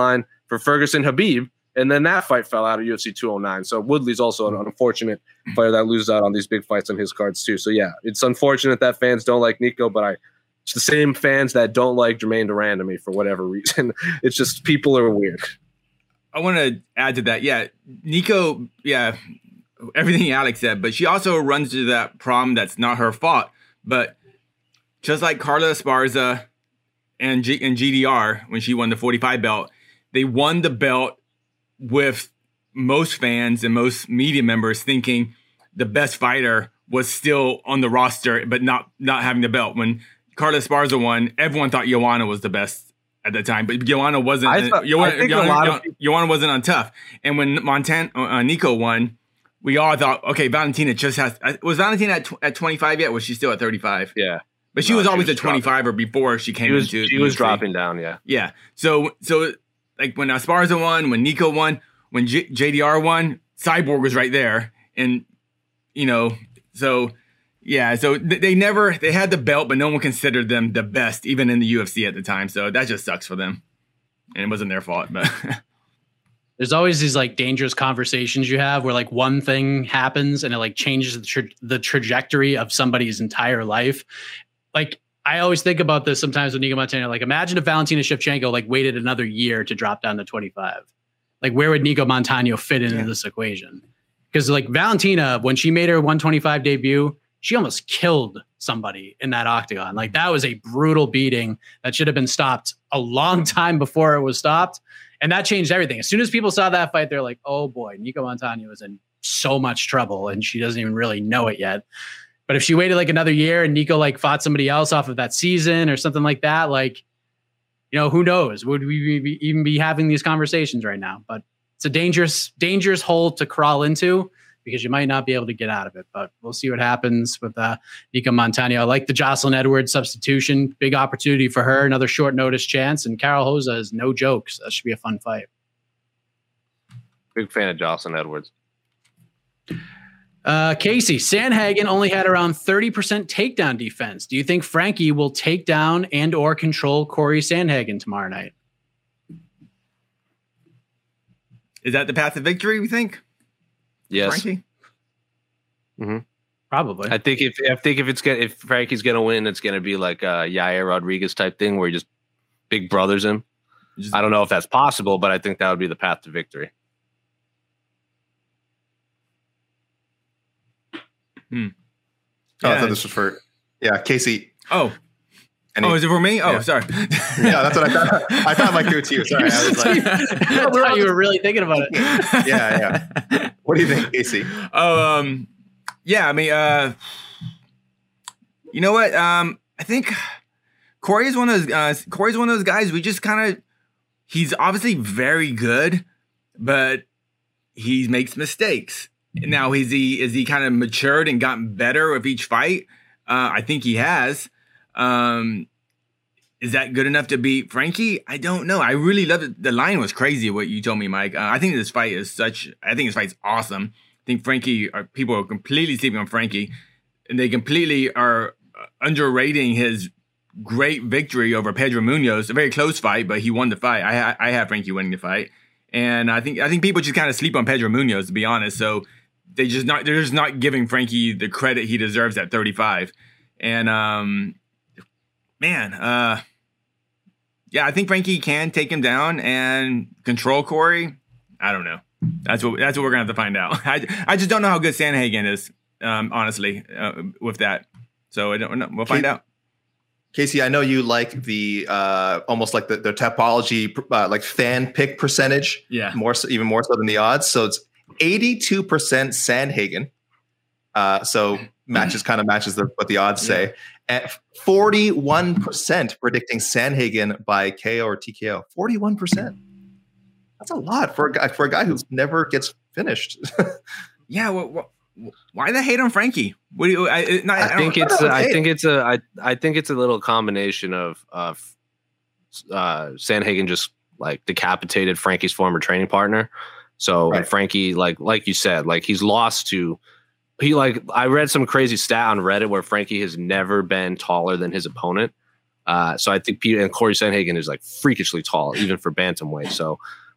Speaker 5: for Ferguson Habib. And then that fight fell out of U F C two oh nine. So Woodley's also an unfortunate fighter that loses out on these big fights on his cards too. So yeah, it's unfortunate that fans don't like Nico, but I it's the same fans that don't like Jermaine Duran to me for whatever reason. It's just people are weird.
Speaker 7: I want to add to that. Yeah, Nico, yeah, everything Alex said, but she also runs into that problem that's not her fault. But just like Carla Esparza and, G- and G D R, when she won the forty-five belt, they won the belt with most fans and most media members thinking the best fighter was still on the roster, but not not having the belt. When Carla Esparza won, everyone thought Joanna was the best at the time, but Joanna wasn't.
Speaker 5: I thought,
Speaker 7: Joanna,
Speaker 5: I think
Speaker 7: Joanna,
Speaker 5: a lot
Speaker 7: Joanna,
Speaker 5: of
Speaker 7: Joanna wasn't on tough. And when Montana uh, Nico won, we all thought, okay, Valentina just has. Was Valentina at, tw- at twenty-five yet? Or was she still at thirty-five?
Speaker 5: Yeah,
Speaker 7: but she
Speaker 5: no,
Speaker 7: was always
Speaker 5: she was
Speaker 7: a twenty-five-er before she came
Speaker 5: she was,
Speaker 7: into.
Speaker 5: She was dropping down. Yeah,
Speaker 7: yeah. So so like when Esparza won, when Nico won. When J- JDR won, Cyborg was right there. And, you know, so, yeah, so th- they never, they had the belt, but no one considered them the best, even in the U F C at the time. So that just sucks for them. And it wasn't their fault, but.
Speaker 4: There's always these like dangerous conversations you have where like one thing happens and it like changes the, tra- the trajectory of somebody's entire life. Like, I always think about this sometimes with Nico Montana. Like, imagine if Valentina Shevchenko like waited another year to drop down to twenty-five. Like, where would Nico Montano fit into yeah. this equation? Because, like, Valentina, when she made her one twenty-five debut, she almost killed somebody in that octagon. Like, that was a brutal beating that should have been stopped a long time before it was stopped. And that changed everything. As soon as people saw that fight, they're like, oh, boy, Nico Montano is in so much trouble, and she doesn't even really know it yet. But if she waited, like, another year and Nico, like, fought somebody else off of that season or something like that, like, you know, who knows? Would we be, even be having these conversations right now? But it's a dangerous, dangerous hole to crawl into because you might not be able to get out of it. But we'll see what happens with uh, Nico Montano. I like the Jocelyn Edwards substitution. Big opportunity for her. Another short notice chance. And Carol Hoza is no joke. So that should be a fun fight.
Speaker 5: Big fan of Jocelyn Edwards.
Speaker 4: Uh, Casey, Sandhagen only had around thirty percent takedown defense. Do you think Frankie will take down and or control Corey Sandhagen tomorrow night?
Speaker 7: Is that the path to victory, we think?
Speaker 5: Yes.
Speaker 7: Frankie?
Speaker 5: Mm-hmm.
Speaker 4: Probably.
Speaker 5: I think if I think if it's gonna, if Frankie's gonna win, it's gonna be like a Yair Rodriguez type thing where he just big brothers him. Just, I don't know if that's possible, but I think that would be the path to victory.
Speaker 7: Hmm.
Speaker 6: Oh,
Speaker 7: Yeah.
Speaker 6: I thought this was for yeah, Casey.
Speaker 7: Oh.
Speaker 6: Any,
Speaker 7: oh, is it for me? Oh,
Speaker 6: yeah.
Speaker 7: sorry.
Speaker 6: Yeah, that's what I thought. I thought I might do it to you. Sorry, I was like,
Speaker 4: I thought you were really thinking about it.
Speaker 6: yeah, yeah. What do you think, Casey?
Speaker 7: Oh, um, yeah. I mean, uh, you know what? Um, I think Corey is one of those. Uh, Corey's one of those guys. We just kind of. He's obviously very good, but he makes mistakes. Now, is he is he kind of matured and gotten better with each fight? Uh, I think he has. Um, is that good enough to beat Frankie? I don't know. I really love it. The line was crazy. What you told me, Mike. Uh, I think this fight is such. I think this fight's awesome. I think Frankie. Are, people are completely sleeping on Frankie, and they completely are underrating his great victory over Pedro Munoz. A very close fight, but he won the fight. I I have Frankie winning the fight, and I think I think people just kind of sleep on Pedro Munoz, to be honest. So they just not they're just not giving Frankie the credit he deserves at thirty-five, and um. Man, uh, yeah, I think Frankie can take him down and control Corey. I don't know. That's what that's what we're gonna have to find out. I I just don't know how good Sandhagen is, um, honestly, uh, with that. So I don't know. We'll find
Speaker 6: Casey,
Speaker 7: out.
Speaker 6: Casey, I know you like the uh, almost like the, the topology, uh, like fan pick percentage.
Speaker 7: Yeah,
Speaker 6: more so, even more so than the odds. So it's eighty-two percent Sandhagen. Uh, so matches kind of matches the, what the odds say. Yeah. At forty-one percent predicting Sandhagen by K O or T K O. forty-one percent. That's a lot for a guy for a guy who never gets finished.
Speaker 7: Yeah. Well, well, why the hate on Frankie? What do you? I, not,
Speaker 5: I,
Speaker 7: I
Speaker 5: think it's. A, I think it's a. I, I think it's a little combination of of uh, Sandhagen just like decapitated Frankie's former training partner. So
Speaker 6: right.
Speaker 5: Frankie, like like you said, like he's lost to. He like I read some crazy stat on Reddit where Frankie has never been taller than his opponent. Uh, so I think Peter and Corey Sandhagen is like freakishly tall, even for bantamweight. So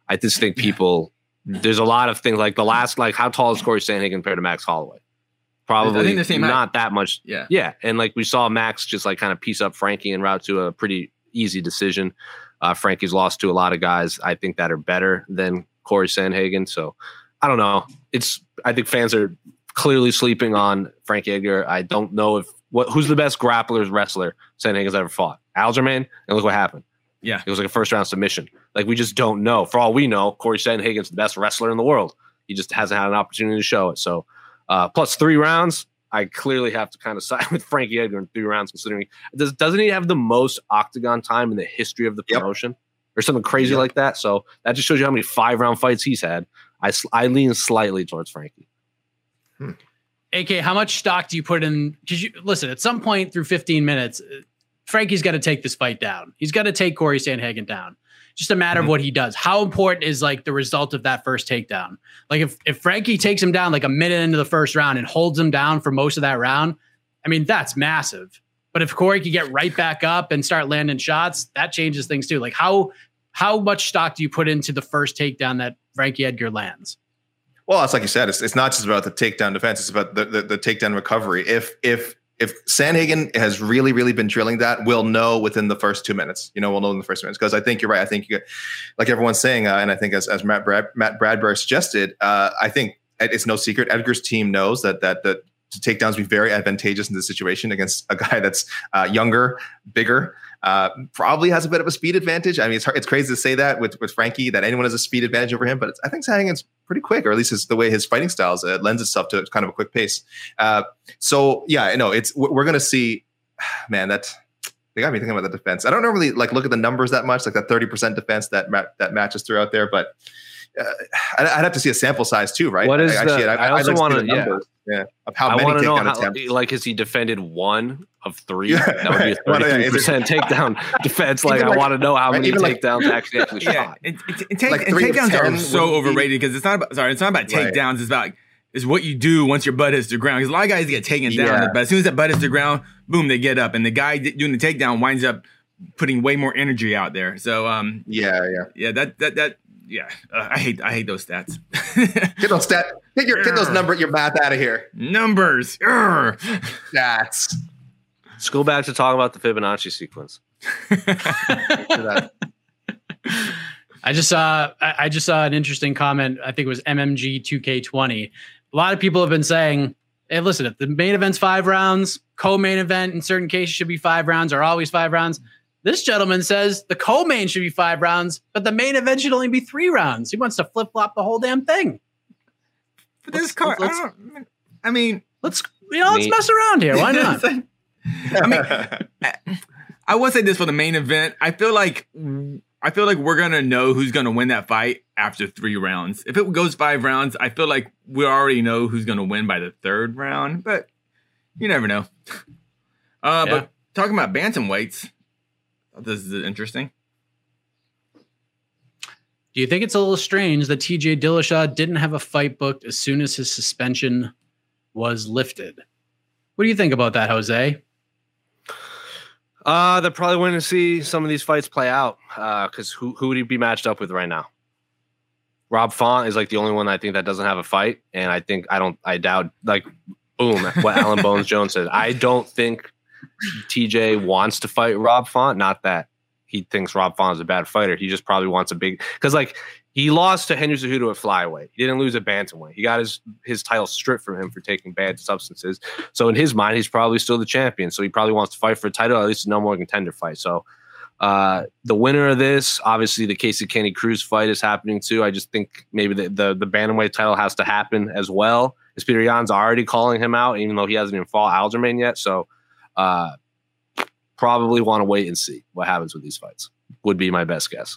Speaker 5: I just think people, there's a lot of things like the last, like how tall is Corey Sandhagen compared to Max Holloway? Probably
Speaker 7: I think the same height.
Speaker 5: Not that much.
Speaker 7: Yeah.
Speaker 5: Yeah. And like we saw Max just like kind of piece up Frankie en route to a pretty easy decision. Uh, Frankie's lost to a lot of guys I think that are better than Corey Sandhagen. So I don't know. It's, I think fans are clearly sleeping on Frankie Edgar. I don't know if, what who's the best grappler wrestler Sandhagen's ever fought? Aljamain, and look what happened.
Speaker 7: Yeah.
Speaker 5: It was like a first round submission. Like we just don't know. For all we know, Corey Sandhagen's the best wrestler in the world. He just hasn't had an opportunity to show it. So uh, plus three rounds, I clearly have to kind of side with Frankie Edgar in three rounds, considering does, doesn't he have the most octagon time in the history of the promotion yep. or something crazy yep. like that? So that just shows you how many five round fights he's had. I, I lean slightly towards Frankie.
Speaker 4: Hmm. A K, how much stock do you put in? Because you listen, at some point through fifteen minutes, Frankie's got to take this fight down. He's got to take Corey Sandhagen down. Just a matter mm-hmm. of what he does. How important is like the result of that first takedown? Like if, if Frankie takes him down like a minute into the first round and holds him down for most of that round, I mean, that's massive. But if Corey can get right back up and start landing shots, that changes things too. Like how, how much stock do you put into the first takedown that Frankie Edgar lands?
Speaker 6: Well, it's like you said, it's, it's not just about the takedown defense. It's about the, the, the takedown recovery. If, if, If Sandhagen has really, really been drilling that, we'll know within the first two minutes. You know, we'll know in the first minutes because I think you're right. I think you get, like everyone's saying, uh, and I think as as Matt Brad, Matt Bradbury suggested, uh, I think it's no secret Edgar's team knows that that that to takedowns be very advantageous in this situation against a guy that's uh, younger, bigger, uh, probably has a bit of a speed advantage. I mean, it's hard, it's crazy to say that with with Frankie that anyone has a speed advantage over him, but it's, I think Sandhagen's pretty quick, or at least it's the way his fighting styles uh, lends itself to kind of a quick pace. Uh, so yeah, I know it's we're going to see, man. That they got me thinking about the defense. I don't normally like look at the numbers that much, like that thirty percent defense that Matt, that matches threw out there, but uh, I'd, I'd have to see a sample size too, right?
Speaker 5: What is
Speaker 6: I, actually,
Speaker 5: the,
Speaker 6: I,
Speaker 5: I also
Speaker 6: like
Speaker 5: want to
Speaker 6: yeah. yeah of how I many
Speaker 5: takedown
Speaker 6: know
Speaker 5: how,
Speaker 6: attempts.
Speaker 5: Like, has he defended one of three?
Speaker 6: Yeah.
Speaker 5: That would be a thirty-three percent takedown defense. Like, like I want to know how many
Speaker 6: right,
Speaker 5: takedowns like, actually actually
Speaker 7: yeah,
Speaker 5: shot.
Speaker 7: It, it, it take,
Speaker 6: like
Speaker 7: and takedowns are
Speaker 6: ten
Speaker 7: so overrated because it's not about sorry, it's not about takedowns. Right. It's about is what you do once your butt hits the ground. Because a lot of guys get taken down, yeah. but as soon as that butt hits the ground, boom, they get up, and the guy doing the takedown winds up putting way more energy out there. So, um,
Speaker 6: yeah, yeah,
Speaker 7: yeah, that that that. Yeah, uh, I hate I hate those stats.
Speaker 6: Get those stat, get your get those number your math out of here.
Speaker 7: Numbers. Urgh.
Speaker 6: Stats.
Speaker 5: Let's go back to talk about the Fibonacci sequence.
Speaker 4: I just saw I, I just saw an interesting comment. I think it was M M G two K twenty. A lot of people have been saying, "Hey, listen, if the main event's five rounds, co-main event in certain cases should be five rounds or always five rounds." This gentleman says the co-main should be five rounds, but the main event should only be three rounds. He wants to flip-flop the whole damn thing.
Speaker 7: But this card, I, don't, I mean,
Speaker 4: let's you know, let's mess around here. Why not?
Speaker 7: I mean, I will say this for the main event. I feel like I feel like we're gonna know who's gonna win that fight after three rounds. If it goes five rounds, I feel like we already know who's gonna win by the third round. But you never know. Uh, yeah. But talking about bantamweights. This is interesting.
Speaker 4: Do you think it's a little strange that T J Dillashaw didn't have a fight booked as soon as his suspension was lifted? What do you think about that, Jose?
Speaker 5: Uh, they're probably wanting to see some of these fights play out. Uh, because who who would he be matched up with right now? Rob Font is like the only one I think that doesn't have a fight, and I think I don't I doubt like boom what Alan Bones Jones said. I don't think T J wants to fight Rob Font. Not that he thinks Rob Font is a bad fighter. He just probably wants a big because like he lost to Henry Cejudo at flyweight. He didn't lose at bantamweight. He got his his title stripped from him for taking bad substances. So in his mind, he's probably still the champion. So he probably wants to fight for a title, at least a no more contender fight. So uh, the winner of this, obviously, the Casey Kenny Cruz fight is happening too. I just think maybe the the, the bantamweight title has to happen as well. Peter Yan's already calling him out, even though he hasn't even fought Aljamain yet. So. Uh, probably want to wait and see what happens with these fights would be my best guess.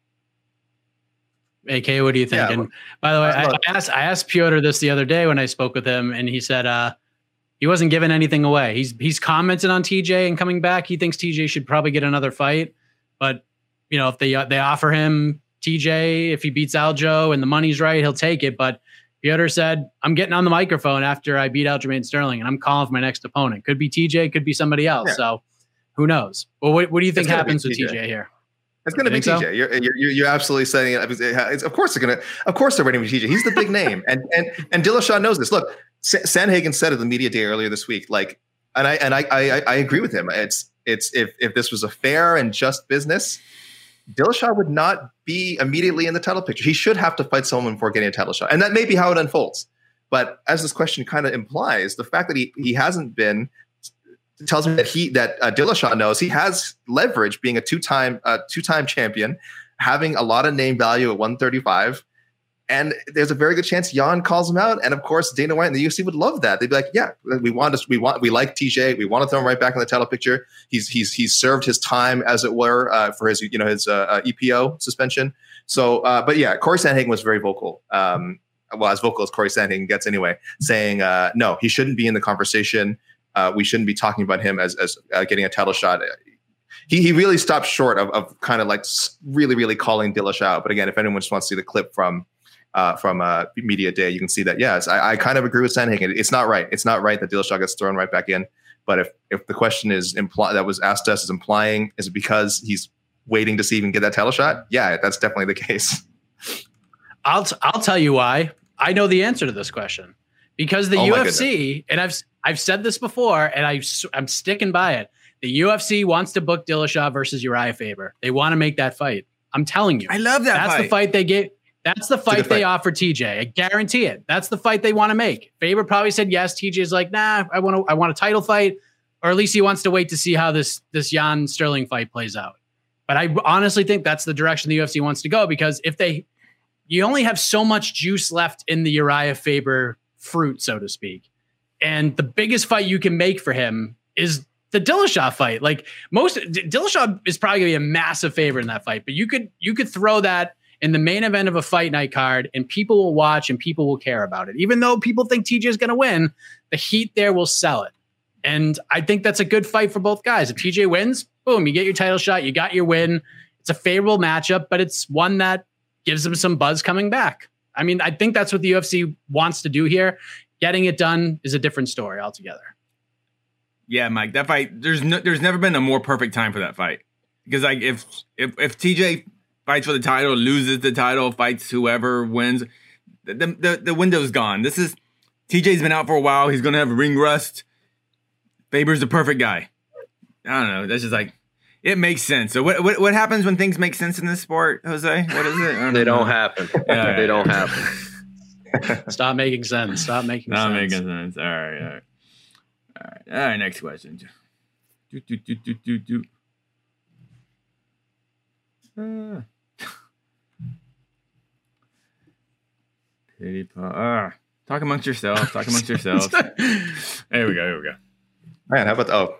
Speaker 4: A K, what do you think? Yeah, and by the way, I, I asked I asked Piotr this the other day when I spoke with him, and he said uh, he wasn't giving anything away. He's he's commented on T J and coming back. He thinks T J should probably get another fight, but you know if they uh, they offer him T J if he beats Aljo and the money's right, he'll take it. But Piotr said, I'm getting on the microphone after I beat Aljamain Sterling, and I'm calling for my next opponent. Could be T J, could be somebody else. Yeah. So who knows? Well, what, what do you think happens with T J here?
Speaker 6: It's going to be T J. So? You're, you're you're absolutely saying it. It's, of course they're going to. Of course they're waiting for T J. He's the big name, and and and Dillashaw knows this. Look, Sandhagen said at the media day earlier this week, like, and I and I I, I agree with him. It's it's if if this was a fair and just business, Dillashaw would not be immediately in the title picture. He should have to fight someone before getting a title shot, and that may be how it unfolds. But as this question kind of implies, the fact that he he hasn't been. Tells me that he that uh, Dillashaw knows he has leverage being a two-time uh, two-time champion, having a lot of name value at one thirty-five, and there's a very good chance Jan calls him out. And of course, Dana White and the U F C would love that. They'd be like, "Yeah, we want us, we want, we like T J. We want to throw him right back in the title picture. He's he's he's served his time, as it were, uh, for his you know his uh, uh, E P O suspension. So, uh, but yeah, Corey Sandhagen was very vocal. Um, well, as vocal as Corey Sandhagen gets, anyway, saying uh, no, he shouldn't be in the conversation. Uh, we shouldn't be talking about him as as uh, getting a title shot. He he really stopped short of, of kind of like really really calling Dillashaw out. But again, if anyone just wants to see the clip from uh, from uh, media day, you can see that. Yes, I, I kind of agree with Sandhagen. It's not right. It's not right that Dillashaw gets thrown right back in. But if if the question is imply that was asked us is implying is it because he's waiting to see even get that title shot? Yeah, that's definitely the case.
Speaker 4: I'll t- I'll tell you why. I know the answer to this question because the oh U F C and I've. I've said this before, and I, I'm sticking by it. The U F C wants to book Dillashaw versus Uriah Faber. They want to make that fight. I'm telling you.
Speaker 7: I love that
Speaker 4: That's
Speaker 7: fight.
Speaker 4: the fight they get. That's the fight they offer T J. I guarantee it. That's the fight they want to make. Faber probably said yes. T J's like, nah, I want to. I want a title fight, or at least he wants to wait to see how this this Jan Sterling fight plays out. But I honestly think that's the direction the U F C wants to go because if they, you only have so much juice left in the Uriah Faber fruit, so to speak. And the biggest fight you can make for him is the Dillashaw fight. Like most, Dillashaw is probably going to be a massive favorite in that fight. But you could you could throw that in the main event of a fight night card, and people will watch and people will care about it. Even though people think T J is going to win, the heat there will sell it. And I think that's a good fight for both guys. If T J wins, boom, you get your title shot, you got your win. It's a favorable matchup, but it's one that gives him some buzz coming back. I mean, I think that's what the U F C wants to do here. Getting it done is a different story altogether.
Speaker 7: Yeah, Mike, that fight, there's no, there's never been a more perfect time for that fight. Because like if if if T J fights for the title, loses the title, fights whoever wins, the the, the window's gone. This is T J's been out for a while. He's gonna have ring rust. Faber's the perfect guy. I don't know. That's just like it makes sense. So what what what happens when things make sense in this sport, Jose? What is it?
Speaker 5: They don't happen. Yeah, they don't happen.
Speaker 4: Stop making sense. Stop making
Speaker 7: Stop
Speaker 4: sense.
Speaker 7: making sense. All right, all right. All right. All right, next question. Do, do, do, do, do, do. Uh. Pity pa- uh, talk amongst yourselves. Talk amongst yourselves. There we go. Here we go.
Speaker 6: Man, how about the,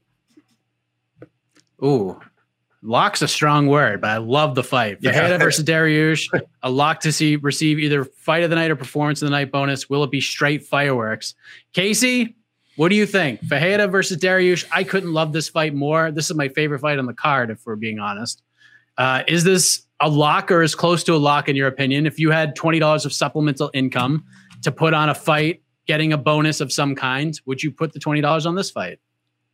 Speaker 4: oh. Ooh. Lock's a strong word, but I love the fight.
Speaker 6: Yeah.
Speaker 4: Fajeda versus Dariush, a lock to see receive either fight of the night or performance of the night bonus. Will it be straight fireworks? Casey, what do you think? Fajeda versus Dariush. I couldn't love this fight more. This is my favorite fight on the card, if we're being honest. Uh, is this a lock or as close to a lock in your opinion? If you had twenty dollars of supplemental income to put on a fight, getting a bonus of some kind, would you put the twenty dollars on this fight?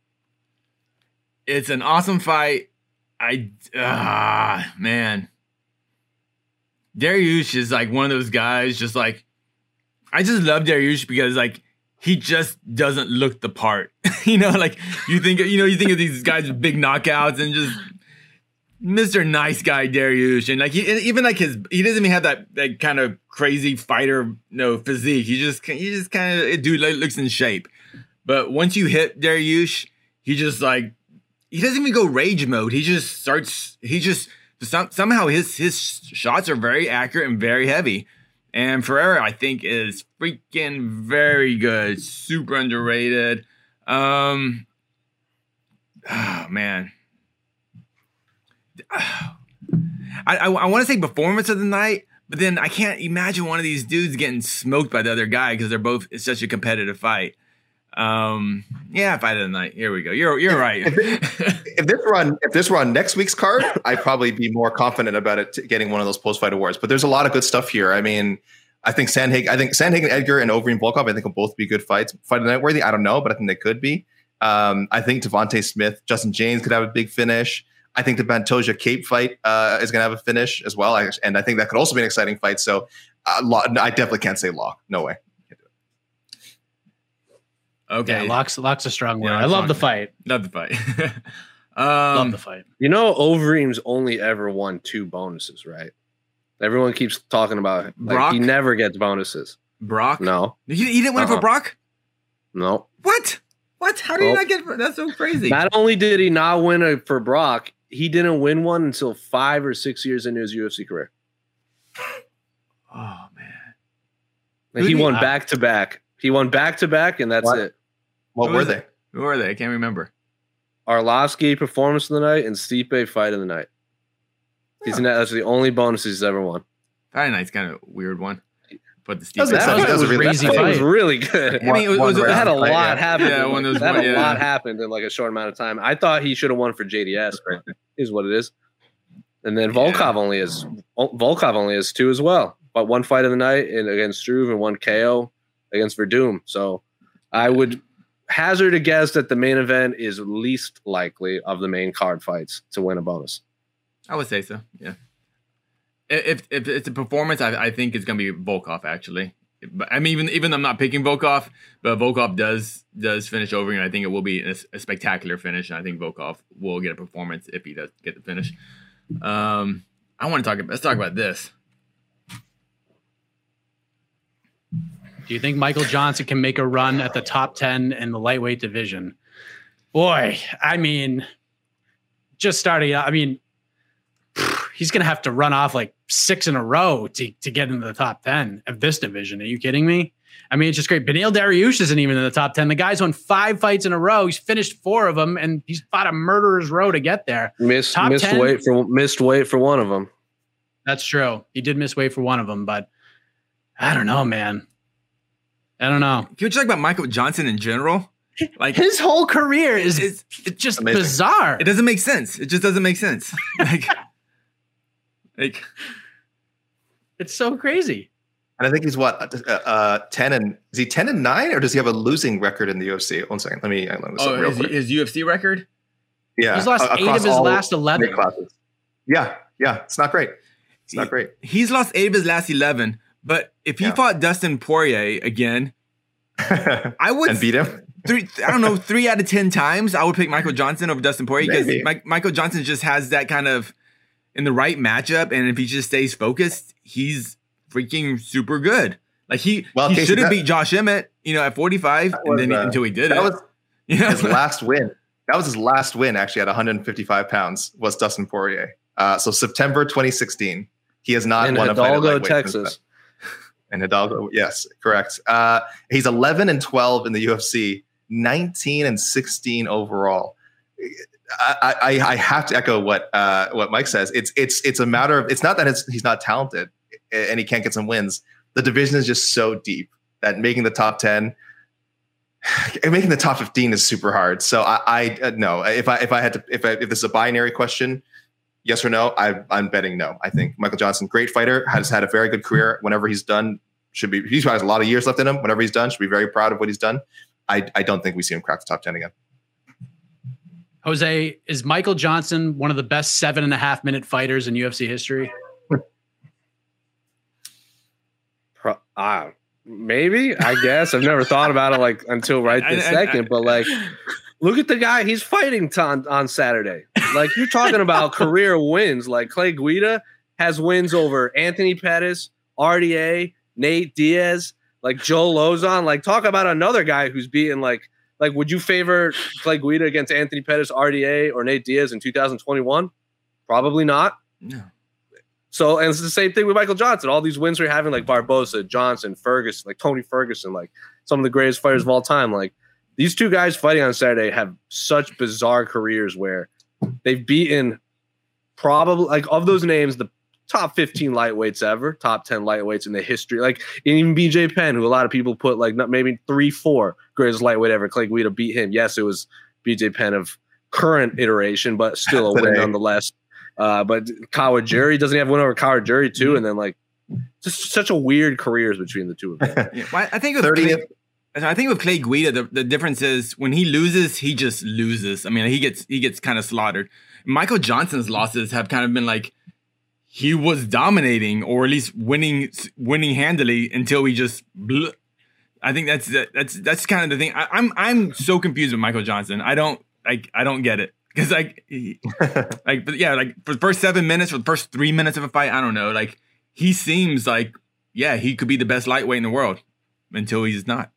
Speaker 7: It's an awesome fight. I, ah, man. Dariush is like one of those guys, just like, I just love Dariush because like, he just doesn't look the part. You know, like you think, you know, you think of these guys with big knockouts and just Mister Nice Guy Dariush. And like, he, and even like his, he doesn't even have that, that kind of crazy fighter, you know, physique. He just, he just kind of, dude like, looks in shape. But once you hit Dariush, he just like, he doesn't even go rage mode. He just starts, he just, some, somehow his, his shots are very accurate and very heavy. And Ferreira, I think, is freaking very good. Super underrated. Um, oh, man. I, I, I want to say performance of the night, but then I can't imagine one of these dudes getting smoked by the other guy because they're both, it's such a competitive fight. Um, yeah, fight of the night. Here we go. You're you're right.
Speaker 6: if, if this were on if this were on next week's card, I'd probably be more confident about it getting one of those post fight awards. But there's a lot of good stuff here. I mean, I think Sandhagen, I think Sandhagen, Edgar, and Overeem Volkov, I think will both be good fights. Fight of the night worthy. I don't know, but I think they could be. Um, I think Devontae Smith, Justin James could have a big finish. I think the Pantoja Cape fight uh, is going to have a finish as well. I, and I think that could also be an exciting fight. So uh, lo- I definitely can't say lock. No way.
Speaker 7: Okay.
Speaker 4: Yeah, lock's, lock's a strong word.
Speaker 7: Yeah,
Speaker 4: I love
Speaker 7: lock.
Speaker 4: the fight.
Speaker 7: Love the fight. um,
Speaker 4: love the fight.
Speaker 5: You know, Overeem's only ever won two bonuses, right? Everyone keeps talking about it. Like,
Speaker 7: Brock?
Speaker 5: he never gets bonuses.
Speaker 7: Brock?
Speaker 5: No.
Speaker 7: He, he didn't win it
Speaker 5: Uh-uh.
Speaker 7: for Brock?
Speaker 5: No.
Speaker 7: What? What? How did he
Speaker 5: Nope.
Speaker 7: not get? That's so crazy.
Speaker 5: Not only did he not win it for Brock, he didn't win one until five or six years into his U F C career.
Speaker 7: Oh man.
Speaker 5: Like,
Speaker 7: Who
Speaker 5: he
Speaker 7: did he-
Speaker 5: won back to back. He won back to back, and that's
Speaker 6: What?
Speaker 5: it.
Speaker 6: What
Speaker 7: Who
Speaker 6: were
Speaker 7: is
Speaker 6: they?
Speaker 7: it? Who are they? I can't remember.
Speaker 5: Arlovsky performance of the night and Stipe fight of the night. He's not, that's the only bonuses he's ever won.
Speaker 7: Friday night's kind of a weird one. But the
Speaker 6: That was
Speaker 7: Steve
Speaker 6: exciting.
Speaker 5: That
Speaker 6: That was
Speaker 5: was
Speaker 6: a really-
Speaker 5: crazy. That was really good.
Speaker 7: I mean, it was,
Speaker 6: One
Speaker 7: it was
Speaker 5: That had a
Speaker 6: round.
Speaker 5: lot
Speaker 6: Yeah.
Speaker 5: happen.
Speaker 7: Yeah, one of those
Speaker 5: that had
Speaker 7: one-
Speaker 5: a
Speaker 7: yeah.
Speaker 5: lot happened in like a short amount of time. I thought he should have won for J D S, but is what it is. And then Volkov
Speaker 7: Yeah.
Speaker 5: only is Volkov only has two as well. But one fight of the night in, against Struve and one K O against Verdum. So I would hazard a guess that the main event is least likely of the main card fights to win a bonus.
Speaker 7: I would say so. Yeah. If if it's a performance, I, I think it's gonna be Volkov actually. But I mean, even even though I'm not picking Volkov, but Volkov does does finish over, and I think it will be a, a spectacular finish. And I think Volkov will get a performance if he does get the finish. Um, I want to talk about. Let's talk about this.
Speaker 4: Do you think Michael Johnson can make a run at the top ten in the lightweight division? Boy, I mean, just starting out, I mean, he's going to have to run off like six in a row to, to get into the top ten of this division. Are you kidding me? I mean, it's just great. Beneil Dariush isn't even in the top ten. The guy's won five fights in a row. He's finished four of them, and he's fought a murderer's row to get there.
Speaker 5: Missed
Speaker 4: Top
Speaker 5: missed
Speaker 4: ten?
Speaker 5: weight for missed weight for one of them.
Speaker 4: That's true. He did miss weight for one of them, but I don't know, man. I don't know.
Speaker 7: Can we talk about Michael Johnson in general? Like
Speaker 4: His whole career is
Speaker 7: it's,
Speaker 4: it's just
Speaker 6: Amazing.
Speaker 4: bizarre.
Speaker 7: it doesn't make sense. It just doesn't make sense. Like, like
Speaker 4: It's so crazy.
Speaker 6: And I think he's what uh, uh, ten and is he ten and nine, or does he have a losing record in the U F C? One second, let me. Let me
Speaker 7: oh,
Speaker 6: real
Speaker 7: his,
Speaker 6: quick.
Speaker 7: his U F C record.
Speaker 6: Yeah,
Speaker 4: He's lost
Speaker 6: a-
Speaker 4: eight
Speaker 6: across
Speaker 4: of his
Speaker 6: all
Speaker 4: last eleven.
Speaker 6: weight classes. Yeah, yeah, it's not great. It's not great.
Speaker 7: He's lost eight of his last eleven. But if he
Speaker 6: Yeah.
Speaker 7: fought Dustin Poirier again, I would
Speaker 6: And beat him.
Speaker 7: three. I don't know, three out of ten times I would pick Michael Johnson over Dustin Poirier because
Speaker 6: Maybe.
Speaker 7: Mike, Michael Johnson just has that kind of in the right matchup, and if he just stays focused, he's freaking super good. Like he,
Speaker 6: Well,
Speaker 7: he
Speaker 6: Casey,
Speaker 7: should have
Speaker 6: that-
Speaker 7: beat Josh Emmett, you know, at forty-five,
Speaker 6: That
Speaker 7: and
Speaker 6: was,
Speaker 7: then he-
Speaker 6: uh,
Speaker 7: until he did
Speaker 6: That
Speaker 7: it.
Speaker 6: was
Speaker 7: you know?
Speaker 6: his last win. That was his last win, actually, at one hundred fifty-five pounds. Was Dustin Poirier? Uh, so September twenty sixteen. He has not
Speaker 5: In
Speaker 6: won a fight at
Speaker 5: Hidalgo,
Speaker 6: lightweight since then.
Speaker 5: Texas.
Speaker 6: And Hidalgo, yes, correct. Uh, he's eleven and twelve in the U F C, nineteen and sixteen overall. I, I, I have to echo what uh, what Mike says. It's it's it's a matter of it's not that it's, he's not talented and he can't get some wins. The division is just so deep that making the top ten, making the top fifteen is super hard. So I, I uh, no, if I if I had to if I, if this is a binary question, yes or no, I, I'm betting no. I think Michael Johnson, great fighter, has had a very good career. Whenever he's done, should be he has a lot of years left in him. Whenever he's done, should be very proud of what he's done. I, I don't think we see him crack the top ten again.
Speaker 4: Jose, is Michael Johnson one of the best seven and a half minute fighters in U F C history?
Speaker 5: Pro- uh, maybe, I guess. I've never thought about it like until right this
Speaker 7: I- I-
Speaker 5: second.
Speaker 7: I-
Speaker 5: but like, look at the guy he's fighting to on, on Saturday. Like, you're talking about career wins. Like, Clay Guida has wins over Anthony Pettis, R D A, Nate Diaz, like Joe Lozon. Like, talk about another guy who's beaten like like. Would you favor Clay Guida against Anthony Pettis, R D A, or Nate Diaz in two thousand twenty-one? Probably not.
Speaker 7: No.
Speaker 5: So, and it's the same thing with Michael Johnson. All these wins we're having, like Barbosa, Johnson, Ferguson, like Tony Ferguson, like some of the greatest fighters of all time. Like, these two guys fighting on Saturday have such bizarre careers where they've beaten probably, like, of those names, the top fifteen lightweights ever, top ten lightweights in the history. Like, even B J Penn, who a lot of people put, like, not maybe three, four greatest lightweight ever. Clay Guida beat him. Yes, it was B J Penn of current iteration, but still a win
Speaker 6: Today.
Speaker 5: nonetheless. Uh, but Kawajiri doesn't he have one over Kawajiri too, and then like just such a weird careers between the two of them.
Speaker 7: Yeah, well, I think with
Speaker 6: thirtieth.
Speaker 7: Clay, I think with Clay Guida, the, the difference is when he loses, he just loses. I mean, he gets he gets kind of slaughtered. Michael Johnson's losses have kind of been like he was dominating or at least winning winning handily until he just. Bleh. I think that's that's that's kind of the thing. I, I'm I'm so confused with Michael Johnson. I don't like I don't get it because like he, like but yeah like for the first seven minutes for the first three minutes of a fight, I don't know. Like he seems like yeah he could be the best lightweight in the world until he's not.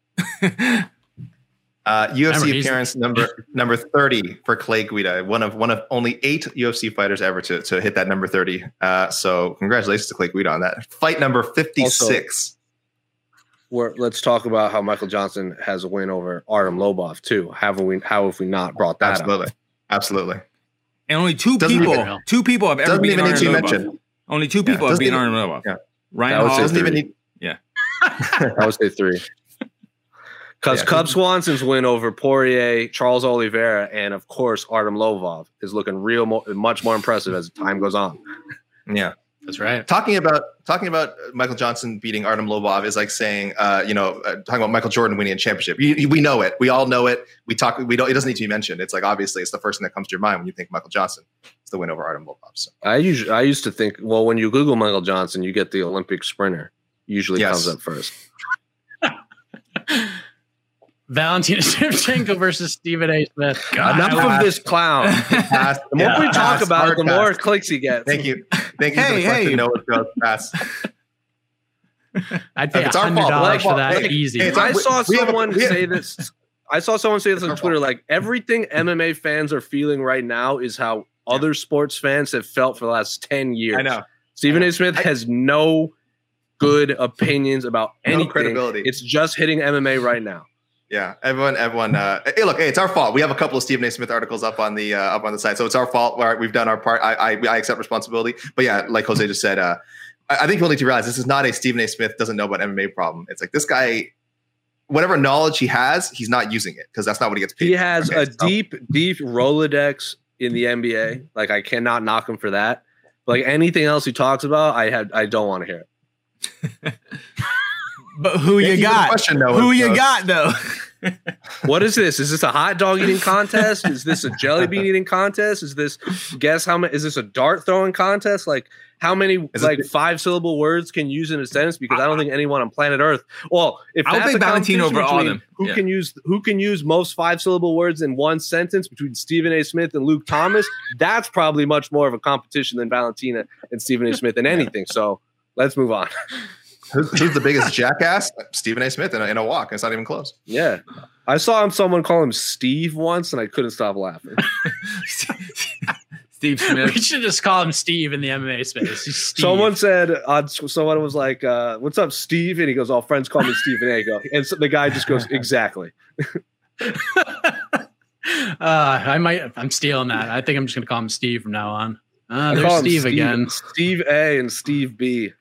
Speaker 6: uh, U F C
Speaker 4: Remember,
Speaker 6: appearance number number thirty for Clay Guida, one of one of only eight U F C fighters ever to to hit that number thirty. Uh, so congratulations to Clay Guida on that. Fight number fifty-six.
Speaker 5: Also, we're, let's talk about how Michael Johnson has a win over Artem Lobov too. Haven't we? How have we not brought that
Speaker 6: Absolutely,
Speaker 5: up?
Speaker 6: absolutely.
Speaker 7: And only two
Speaker 6: Doesn't
Speaker 7: people,
Speaker 6: even,
Speaker 7: two people have ever
Speaker 6: doesn't
Speaker 7: beaten
Speaker 6: even need
Speaker 7: Artem
Speaker 6: to
Speaker 7: Lobov.
Speaker 6: mention.
Speaker 7: Only two
Speaker 6: Yeah,
Speaker 7: people have
Speaker 6: doesn't
Speaker 7: beaten
Speaker 6: even-
Speaker 7: Artem Lobov.
Speaker 6: yeah.
Speaker 7: Ryan
Speaker 5: I would
Speaker 7: Hall.
Speaker 5: say
Speaker 6: Doesn't even
Speaker 5: three.
Speaker 6: need.
Speaker 7: Yeah.
Speaker 5: I would say three. Because
Speaker 6: Yeah.
Speaker 5: Cub Swanson's win over Poirier, Charles Oliveira, and of course Artem Lobov is looking real, mo- much more impressive as time goes on.
Speaker 6: Yeah.
Speaker 4: That's right.
Speaker 6: Talking about talking about Michael Johnson beating Artem Lobov is like saying, uh, you know, uh, talking about Michael Jordan winning a championship. You, you, we know it. We all know it. We talk. We don't. It doesn't need to be mentioned. It's like obviously it's the first thing that comes to your mind when you think Michael Johnson. It's the win over Artem Lobov. So.
Speaker 5: I usually, I used to think, well, when you Google Michael Johnson, you get the Olympic sprinter. Usually
Speaker 6: Yes.
Speaker 5: comes up first.
Speaker 4: Valentina Shevchenko versus Stephen A. Smith. God,
Speaker 5: Enough
Speaker 4: I-
Speaker 5: of this clown.
Speaker 6: Pass.
Speaker 5: The more
Speaker 6: Yeah,
Speaker 5: we talk
Speaker 6: pass.
Speaker 5: about it,
Speaker 6: Hard
Speaker 5: the
Speaker 6: pass.
Speaker 5: more clicks he gets.
Speaker 6: Thank you. Thank you for
Speaker 7: Hey,
Speaker 6: the question.
Speaker 7: hey.
Speaker 6: No, it goes pass.
Speaker 4: I'd pay
Speaker 6: If it's our
Speaker 4: hundred
Speaker 6: fault,
Speaker 4: dollars
Speaker 6: it's
Speaker 4: for
Speaker 6: our
Speaker 4: that
Speaker 6: fault. Hey,
Speaker 4: easy.
Speaker 6: hey, it's
Speaker 5: I
Speaker 6: We-
Speaker 5: saw
Speaker 6: we have a-
Speaker 5: someone
Speaker 6: we have-
Speaker 5: say this. I saw someone say this on Twitter. Like everything M M A fans are feeling right now is how other sports fans have felt for the last ten years.
Speaker 6: I know.
Speaker 5: Stephen A. Smith has no good opinions about
Speaker 6: No
Speaker 5: anything.
Speaker 6: credibility.
Speaker 5: It's just hitting M M A right now.
Speaker 6: Yeah, everyone, everyone. Uh, hey, look, hey, it's our fault. We have a couple of Stephen A. Smith articles up on the uh, up on the site, so it's our fault. All right, we've done our part. I, I, I accept responsibility. But yeah, like Jose just said, uh, I, I think people need to realize this is not a Stephen A. Smith doesn't know about M M A problem. It's like this guy, whatever knowledge he has, he's not using it because that's not what he gets paid.
Speaker 5: He
Speaker 6: for.
Speaker 5: has
Speaker 6: Okay,
Speaker 5: a
Speaker 6: so-
Speaker 5: deep, deep Rolodex in the N B A. Like I cannot knock him for that. But like anything else he talks about, I had I don't want to hear it.
Speaker 7: But who
Speaker 6: Thank
Speaker 7: you
Speaker 6: you for the
Speaker 7: got?
Speaker 6: question, Noah.
Speaker 7: Who you
Speaker 6: Noah.
Speaker 7: got though?
Speaker 5: What is this? Is this a hot dog eating contest? Is this a jelly bean eating contest? Is this guess how many? Is this a dart throwing contest? Like how many
Speaker 6: Is it-
Speaker 5: like five syllable words can you use in a sentence? Because I don't think anyone on planet Earth. Well, if
Speaker 7: I'll
Speaker 5: that's
Speaker 7: take
Speaker 5: a
Speaker 7: Valentino
Speaker 5: competition
Speaker 7: over all of
Speaker 5: between
Speaker 7: them.
Speaker 5: Who
Speaker 7: Yeah.
Speaker 5: can use who can use most five syllable words in one sentence between Stephen A. Smith and Luke Thomas? That's probably much more of a competition than Valentina and Stephen A. Smith in anything. So let's move on.
Speaker 6: Who's, who's the biggest jackass? Stephen A. Smith in a, in a walk. It's not even close.
Speaker 5: Yeah. I saw him someone call him Steve once and I couldn't stop laughing.
Speaker 7: Steve Smith.
Speaker 4: We should just call him Steve in the M M A space. He's Steve.
Speaker 5: Someone said, uh, someone was like, uh, "What's up, Steve?" And he goes, "All friends call me Stephen A." Go, and so the guy just goes, "Exactly."
Speaker 4: uh, I might. I'm stealing that. I think I'm just gonna call him Steve from now on. Uh,
Speaker 5: I
Speaker 4: there's
Speaker 5: call him
Speaker 4: Steve, again.
Speaker 5: Steve A. and Steve B.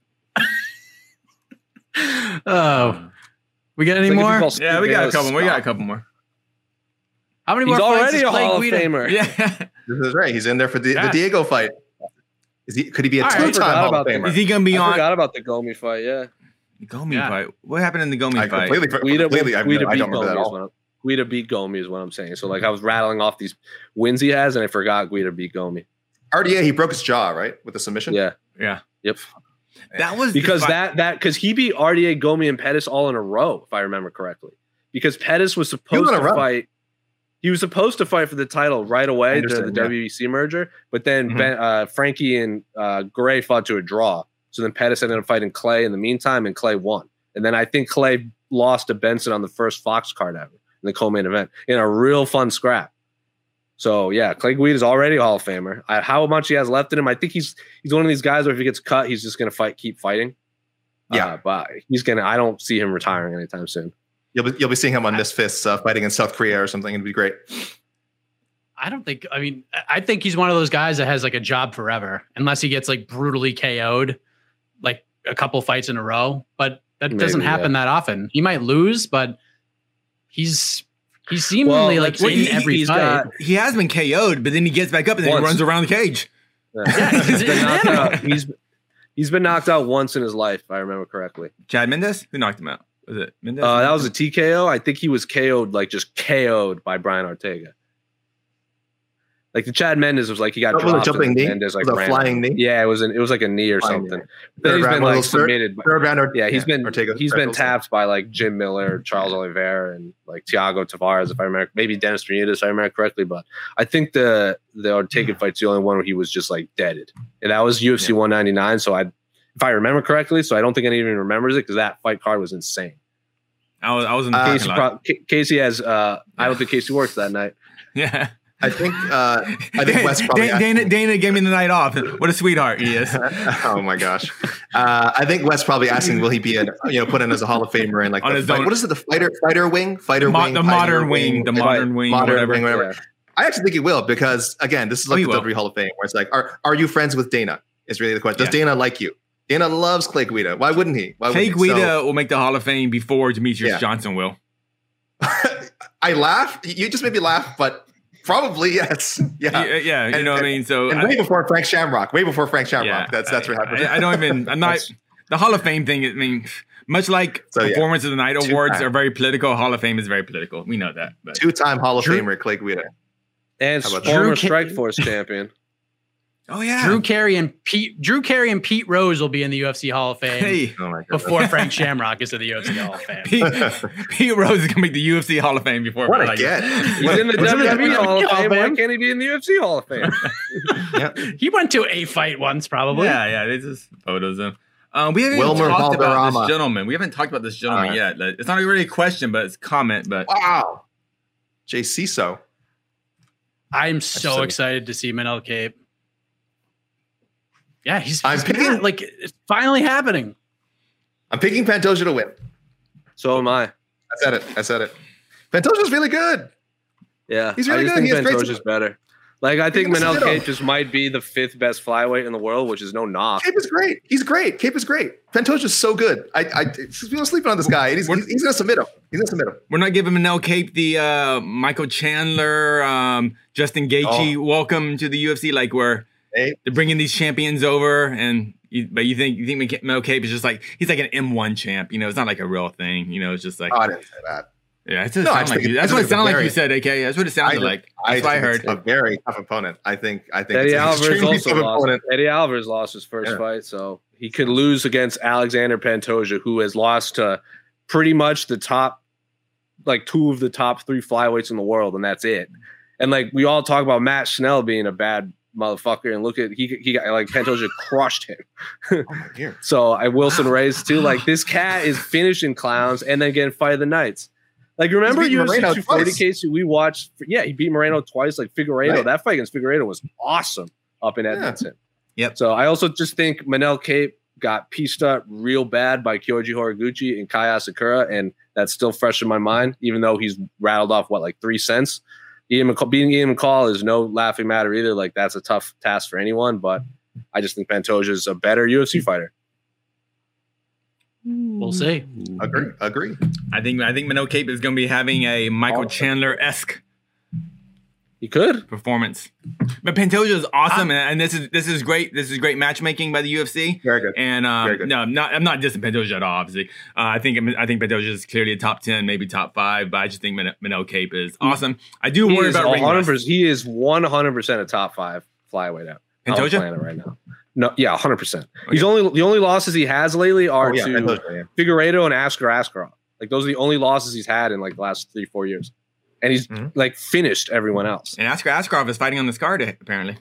Speaker 4: Oh, we got any
Speaker 5: It's like if you
Speaker 4: more?
Speaker 5: call Steve
Speaker 7: Yeah, we got a
Speaker 5: Bayless
Speaker 7: couple more. We got a
Speaker 5: Scott.
Speaker 7: couple more.
Speaker 4: How many
Speaker 5: He's
Speaker 4: more fights
Speaker 5: already
Speaker 4: is
Speaker 5: a
Speaker 4: Clay
Speaker 5: Hall of
Speaker 4: Guida?
Speaker 5: Famer.
Speaker 7: Yeah.
Speaker 6: This is right. He's in there for the,
Speaker 4: Yeah.
Speaker 6: the Diego fight. Is he? Could he be a
Speaker 4: All right.
Speaker 6: two-time
Speaker 5: I forgot
Speaker 6: Hall of
Speaker 5: about
Speaker 6: Famer?
Speaker 7: Is he gonna be
Speaker 5: I
Speaker 7: on
Speaker 5: forgot about the Gomi fight. Yeah,
Speaker 7: the Gomi
Speaker 4: Yeah.
Speaker 7: fight? What happened in the Gomi
Speaker 6: I
Speaker 7: fight?
Speaker 6: completely,
Speaker 5: Guida,
Speaker 6: completely. I,
Speaker 5: Guida
Speaker 6: I
Speaker 5: beat
Speaker 6: don't remember that at
Speaker 5: Gomi. Is
Speaker 6: all.
Speaker 5: what I'm, Guida beat Gomi is what I'm saying. So like I was rattling off these wins he has, and I forgot Guida beat Gomi.
Speaker 6: R D A, he broke his jaw, right, with the submission.
Speaker 5: Yeah.
Speaker 7: Yeah.
Speaker 5: Yep.
Speaker 7: That was the
Speaker 5: Because
Speaker 7: fight-
Speaker 5: that that because he beat R D A, Gomi, and Pettis all in a row, if I remember correctly. Because Pettis was supposed
Speaker 6: in a
Speaker 5: to
Speaker 6: row.
Speaker 5: fight. He was supposed to fight for the title right away to the
Speaker 6: Anderson, yeah.
Speaker 5: W B C merger, but then
Speaker 6: Mhm.
Speaker 5: ben, uh, Frankie and uh, Gray fought to a draw. So then Pettis ended up fighting Clay in the meantime, and Clay won. And then I think Clay lost to Benson on the first Fox card ever in the co-main event in a real fun scrap. So yeah, Clay Guida is already a Hall of Famer. I, how much he has left in him, I think he's he's one of these guys where if he gets cut, he's just going to fight, keep fighting.
Speaker 6: Yeah.
Speaker 5: Uh, but he's gonna. I don't see him retiring anytime soon.
Speaker 6: You'll be, you'll be seeing him on Misfits uh, fighting in South Korea or something. It'd be great.
Speaker 4: I don't think. I mean, I think he's one of those guys that has like a job forever, unless he gets like brutally K O'd, like a couple fights in a row. But that
Speaker 5: Maybe,
Speaker 4: doesn't happen
Speaker 5: yeah.
Speaker 4: that often. He might lose, but he's he's seemingly like
Speaker 5: let's
Speaker 4: in
Speaker 5: see,
Speaker 4: every
Speaker 5: he's
Speaker 4: fight.
Speaker 5: got-
Speaker 7: he has been K O'd, but then he gets back up and then
Speaker 5: Once.
Speaker 7: he runs around the cage.
Speaker 5: Yeah,
Speaker 4: he's
Speaker 5: he's been
Speaker 4: an
Speaker 5: knocked
Speaker 4: animal.
Speaker 5: out. He's he's been knocked out once in his life, if I remember correctly.
Speaker 7: Chad Mendes, who knocked him out? Was it? Mendez?
Speaker 5: Uh, that was a T K O. I think he was K O'd, like just K O'd by Brian Ortega. Like the Chad Mendes was like he got
Speaker 6: That was a
Speaker 5: dropped.
Speaker 6: jumping
Speaker 5: and
Speaker 6: knee?
Speaker 5: Mendes, like,
Speaker 6: Was it a
Speaker 5: ran
Speaker 6: flying
Speaker 5: out.
Speaker 6: knee?
Speaker 5: Yeah, it was an it was like a knee or
Speaker 6: Flying
Speaker 5: something.
Speaker 6: knee.
Speaker 5: Then
Speaker 6: Third
Speaker 5: he's
Speaker 6: round,
Speaker 5: been
Speaker 6: one of
Speaker 5: like
Speaker 6: those third-
Speaker 5: submitted. by-
Speaker 6: Third round or
Speaker 5: Yeah, he's been
Speaker 6: Ortega,
Speaker 5: he's been
Speaker 6: Ortega's-
Speaker 5: tapped by like Jim Miller, Charles Oliveira, and like Thiago Tavares, if I remember, maybe Dennis Bermudez, if I remember correctly. But I think the the Ortega fight's the only one where he was just like deaded, and that was U F C one ninety-nine. So I, if I remember correctly, so I don't think anyone even remembers it because that fight card was insane.
Speaker 7: I was I was in the
Speaker 6: Uh,
Speaker 7: parking
Speaker 5: Casey,
Speaker 7: lot.
Speaker 5: pro- K- Casey has. Uh, I don't think Casey works that night.
Speaker 7: Yeah.
Speaker 6: I think uh, I think Wes probably.
Speaker 7: Dana, Dana, Dana gave me the night off. What a sweetheart he is.
Speaker 6: Oh my gosh! Uh, I think Wes probably asking, will he be in, you know, put in as a Hall of Famer and like
Speaker 7: On
Speaker 6: the
Speaker 7: his
Speaker 6: fight,
Speaker 7: own-
Speaker 6: what is it? The fighter fighter wing, fighter
Speaker 7: Mo-
Speaker 6: wing,
Speaker 7: the
Speaker 6: pioneer
Speaker 7: modern wing, the
Speaker 6: like,
Speaker 7: modern wing,
Speaker 6: modern
Speaker 7: whatever.
Speaker 6: wing, whatever.
Speaker 5: Yeah.
Speaker 6: I actually think he will because again, this is
Speaker 7: Oh,
Speaker 6: like
Speaker 7: he
Speaker 6: the
Speaker 7: will.
Speaker 6: W W E Hall of Fame, where it's like, are are you friends with Dana? Is really the question. Does
Speaker 7: Yeah.
Speaker 6: Dana like you? Dana loves Clay Guida. Why wouldn't he? Why
Speaker 7: Clay
Speaker 6: wouldn't he?
Speaker 7: Guida will make the Hall of Fame before Demetrius
Speaker 6: Yeah.
Speaker 7: Johnson will.
Speaker 6: So, I laugh. You just made me laugh, but probably yes. Yeah.
Speaker 7: Yeah, yeah, you
Speaker 6: And-
Speaker 7: know what I
Speaker 6: and-
Speaker 7: mean? So
Speaker 6: And
Speaker 7: I-
Speaker 6: way before Frank Shamrock. Way before Frank Shamrock.
Speaker 7: yeah,
Speaker 6: that's that's what happened.
Speaker 7: I, I don't even. I'm not
Speaker 6: That's-
Speaker 7: the Hall of Fame thing. I mean, much like
Speaker 6: So, yeah.
Speaker 7: Performance of the Night
Speaker 6: Two
Speaker 7: awards
Speaker 6: times.
Speaker 7: are very political. Hall of Fame is very political. We know that. But
Speaker 6: Two-time Hall of
Speaker 4: Drew-
Speaker 6: Famer Clay Guida.
Speaker 5: And
Speaker 6: How about that?
Speaker 5: former
Speaker 4: Drew Ca-
Speaker 5: Strike Force champion.
Speaker 7: oh yeah,
Speaker 4: Drew Carey and Pete Drew Carey and Pete Rose will be in the U F C Hall of Fame
Speaker 7: Hey,
Speaker 6: Oh my god.
Speaker 4: before Frank Shamrock is in the U F C Hall of Fame.
Speaker 7: Pete, Pete Rose is gonna make the U F C Hall of Fame before.
Speaker 6: What a
Speaker 7: like,
Speaker 6: get.
Speaker 5: He's in the
Speaker 6: What's
Speaker 5: W W E Hall of
Speaker 4: Hall of
Speaker 5: Fame. Why
Speaker 4: Fame?
Speaker 5: can't he be in the U F C Hall of Fame?
Speaker 4: He went to a fight once, probably.
Speaker 7: Yeah, yeah. This is photos of. Um, we haven't
Speaker 6: Wilmer
Speaker 7: even talked about
Speaker 6: Valderrama.
Speaker 7: this gentleman. We haven't talked about this gentleman
Speaker 6: All
Speaker 7: yet. Like, it's not really a question, but it's a comment. But
Speaker 6: Wow. Jay Ciso.
Speaker 4: I'm so
Speaker 6: so-
Speaker 4: excited to see Manel Cape. Yeah, he's,
Speaker 6: I'm
Speaker 4: he's gonna-
Speaker 6: picking-
Speaker 4: like it's finally happening.
Speaker 6: I'm picking Pantoja to win.
Speaker 5: So am I.
Speaker 6: I said it. I said it. Pantoja's really good.
Speaker 5: Yeah,
Speaker 6: He's really
Speaker 5: I just
Speaker 6: good.
Speaker 5: think
Speaker 6: He has great
Speaker 5: Pantoja's better. Like I think
Speaker 6: He's a
Speaker 5: Manel
Speaker 6: middle.
Speaker 5: Cape just might be the fifth best flyweight in the world, which is no knock.
Speaker 6: Cape is great. He's great. Cape is great. Pantoja's so good. I, I, people sleeping on this guy. And he's, he's, he's gonna submit him. He's gonna submit him.
Speaker 7: we're not giving Manel Cape the uh, Michael Chandler, um, Justin Gaethje
Speaker 6: Oh.
Speaker 7: welcome to the U F C. Like where
Speaker 6: Hey,
Speaker 7: they're bringing these champions over, and you, but you think you think Manel Cape is just like he's like an M one champ. You know, it's not like a real thing. You know, it's just like
Speaker 6: oh, I didn't say that.
Speaker 7: yeah, it's just
Speaker 6: No, I
Speaker 7: sound
Speaker 6: just
Speaker 7: like
Speaker 6: think
Speaker 7: you.
Speaker 6: it-
Speaker 7: That's
Speaker 6: I
Speaker 7: what it
Speaker 6: think it's a
Speaker 7: sounded like
Speaker 6: very-
Speaker 7: you said, A K. That's what it sounded
Speaker 6: I,
Speaker 7: like.
Speaker 6: I
Speaker 7: That's what I
Speaker 6: think
Speaker 7: heard.
Speaker 6: it's a very tough opponent. I think. I think
Speaker 5: Eddie
Speaker 6: it's an
Speaker 5: Alvarez
Speaker 6: extremely
Speaker 5: also
Speaker 6: tough
Speaker 5: lost.
Speaker 6: opponent.
Speaker 5: Eddie Alvarez lost his first
Speaker 6: Yeah.
Speaker 5: fight, so he could lose against Alexander Pantoja, who has lost to pretty much the top, like two of the top three flyweights in the world, and that's it. And like we all talk about Matt Schnell being a bad motherfucker, and look at he he got like Pantoja crushed him.
Speaker 6: Oh my dear.
Speaker 5: So I Wilson Reyes too. Like this cat is finishing clowns and then getting fight of the nights. Like remember
Speaker 6: He's beat
Speaker 5: U F C
Speaker 6: Moreno
Speaker 5: two forty
Speaker 6: twice.
Speaker 5: case we watched? Yeah, he beat Moreno twice. Like Figueiredo,
Speaker 6: Right.
Speaker 5: that fight against Figueiredo was awesome up in
Speaker 6: Yeah.
Speaker 5: Edmonton.
Speaker 7: Yep.
Speaker 5: So I also just think Manel Cape got pieced up real bad by Kyoji Horiguchi and Kai Asakura, and that's still fresh in my mind, even though he's rattled off what like three cents. Ian McCall, beating Ian McCall is no laughing matter either. Like that's a tough task for anyone, but I just think Pantoja is a better U F C fighter.
Speaker 4: We'll see.
Speaker 6: Agree. Agree.
Speaker 7: I think I think Manel Cape is going to be having a Michael Chandler esque
Speaker 5: He could.
Speaker 7: performance. But Pantoja is awesome, and, and this is this is great. This is great matchmaking by the U F C.
Speaker 6: Very good.
Speaker 7: And um,
Speaker 6: Very good.
Speaker 7: no, I'm not I'm not dissing Pantoja at all. Obviously, uh, I think I think Pantoja is clearly a top ten, maybe top five. But I just think Man- Manel Cape is awesome. I do
Speaker 5: He
Speaker 7: worry
Speaker 5: is,
Speaker 7: about ring
Speaker 5: one hundred
Speaker 7: rust.
Speaker 5: percent, he is one hundred percent a top five flyweight out on the
Speaker 7: Pantoja?
Speaker 5: planet right now. No, yeah, one hundred percent. He's only the only losses he has lately are
Speaker 6: Oh, yeah,
Speaker 5: to
Speaker 6: Pantoja, yeah.
Speaker 5: Figueiredo and Askar Askarov. Like those are the only losses he's had in like the last three, four years. And he's
Speaker 6: Mhm.
Speaker 5: like finished everyone else.
Speaker 7: And Askar Askarov is fighting on this card apparently.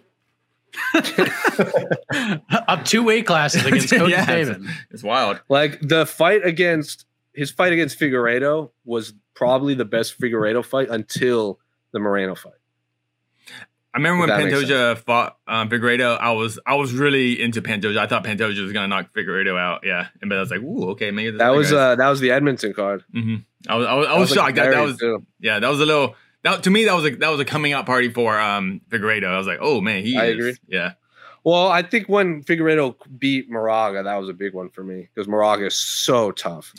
Speaker 4: Up two weight classes against Cody
Speaker 7: Yeah, it's-
Speaker 4: Staven.
Speaker 7: It's wild.
Speaker 5: Like the fight against his fight against Figueiredo was probably the best Figueiredo fight until the Moreno fight.
Speaker 7: I remember when
Speaker 5: If that makes
Speaker 7: Pantoja fought um, Figueiredo, I was I was really into Pantoja. I thought Pantoja was gonna knock Figueiredo out. Yeah, and but I was like, ooh, okay, maybe this
Speaker 5: That
Speaker 7: other
Speaker 5: was
Speaker 7: guy's-
Speaker 5: uh that was the Edmonton card.
Speaker 7: hmm I was I was, I
Speaker 5: That
Speaker 7: was,
Speaker 5: like,
Speaker 7: shocked. That, that
Speaker 5: very
Speaker 7: was
Speaker 5: too.
Speaker 7: yeah, that was a little. That, to me, that was a that was a coming out party for um Figueiredo. I was like, oh man, he.
Speaker 5: I
Speaker 7: is,
Speaker 5: agree.
Speaker 7: Yeah,
Speaker 5: Well, I think when Figueiredo beat Moraga, that was a big one for me because Moraga is so tough.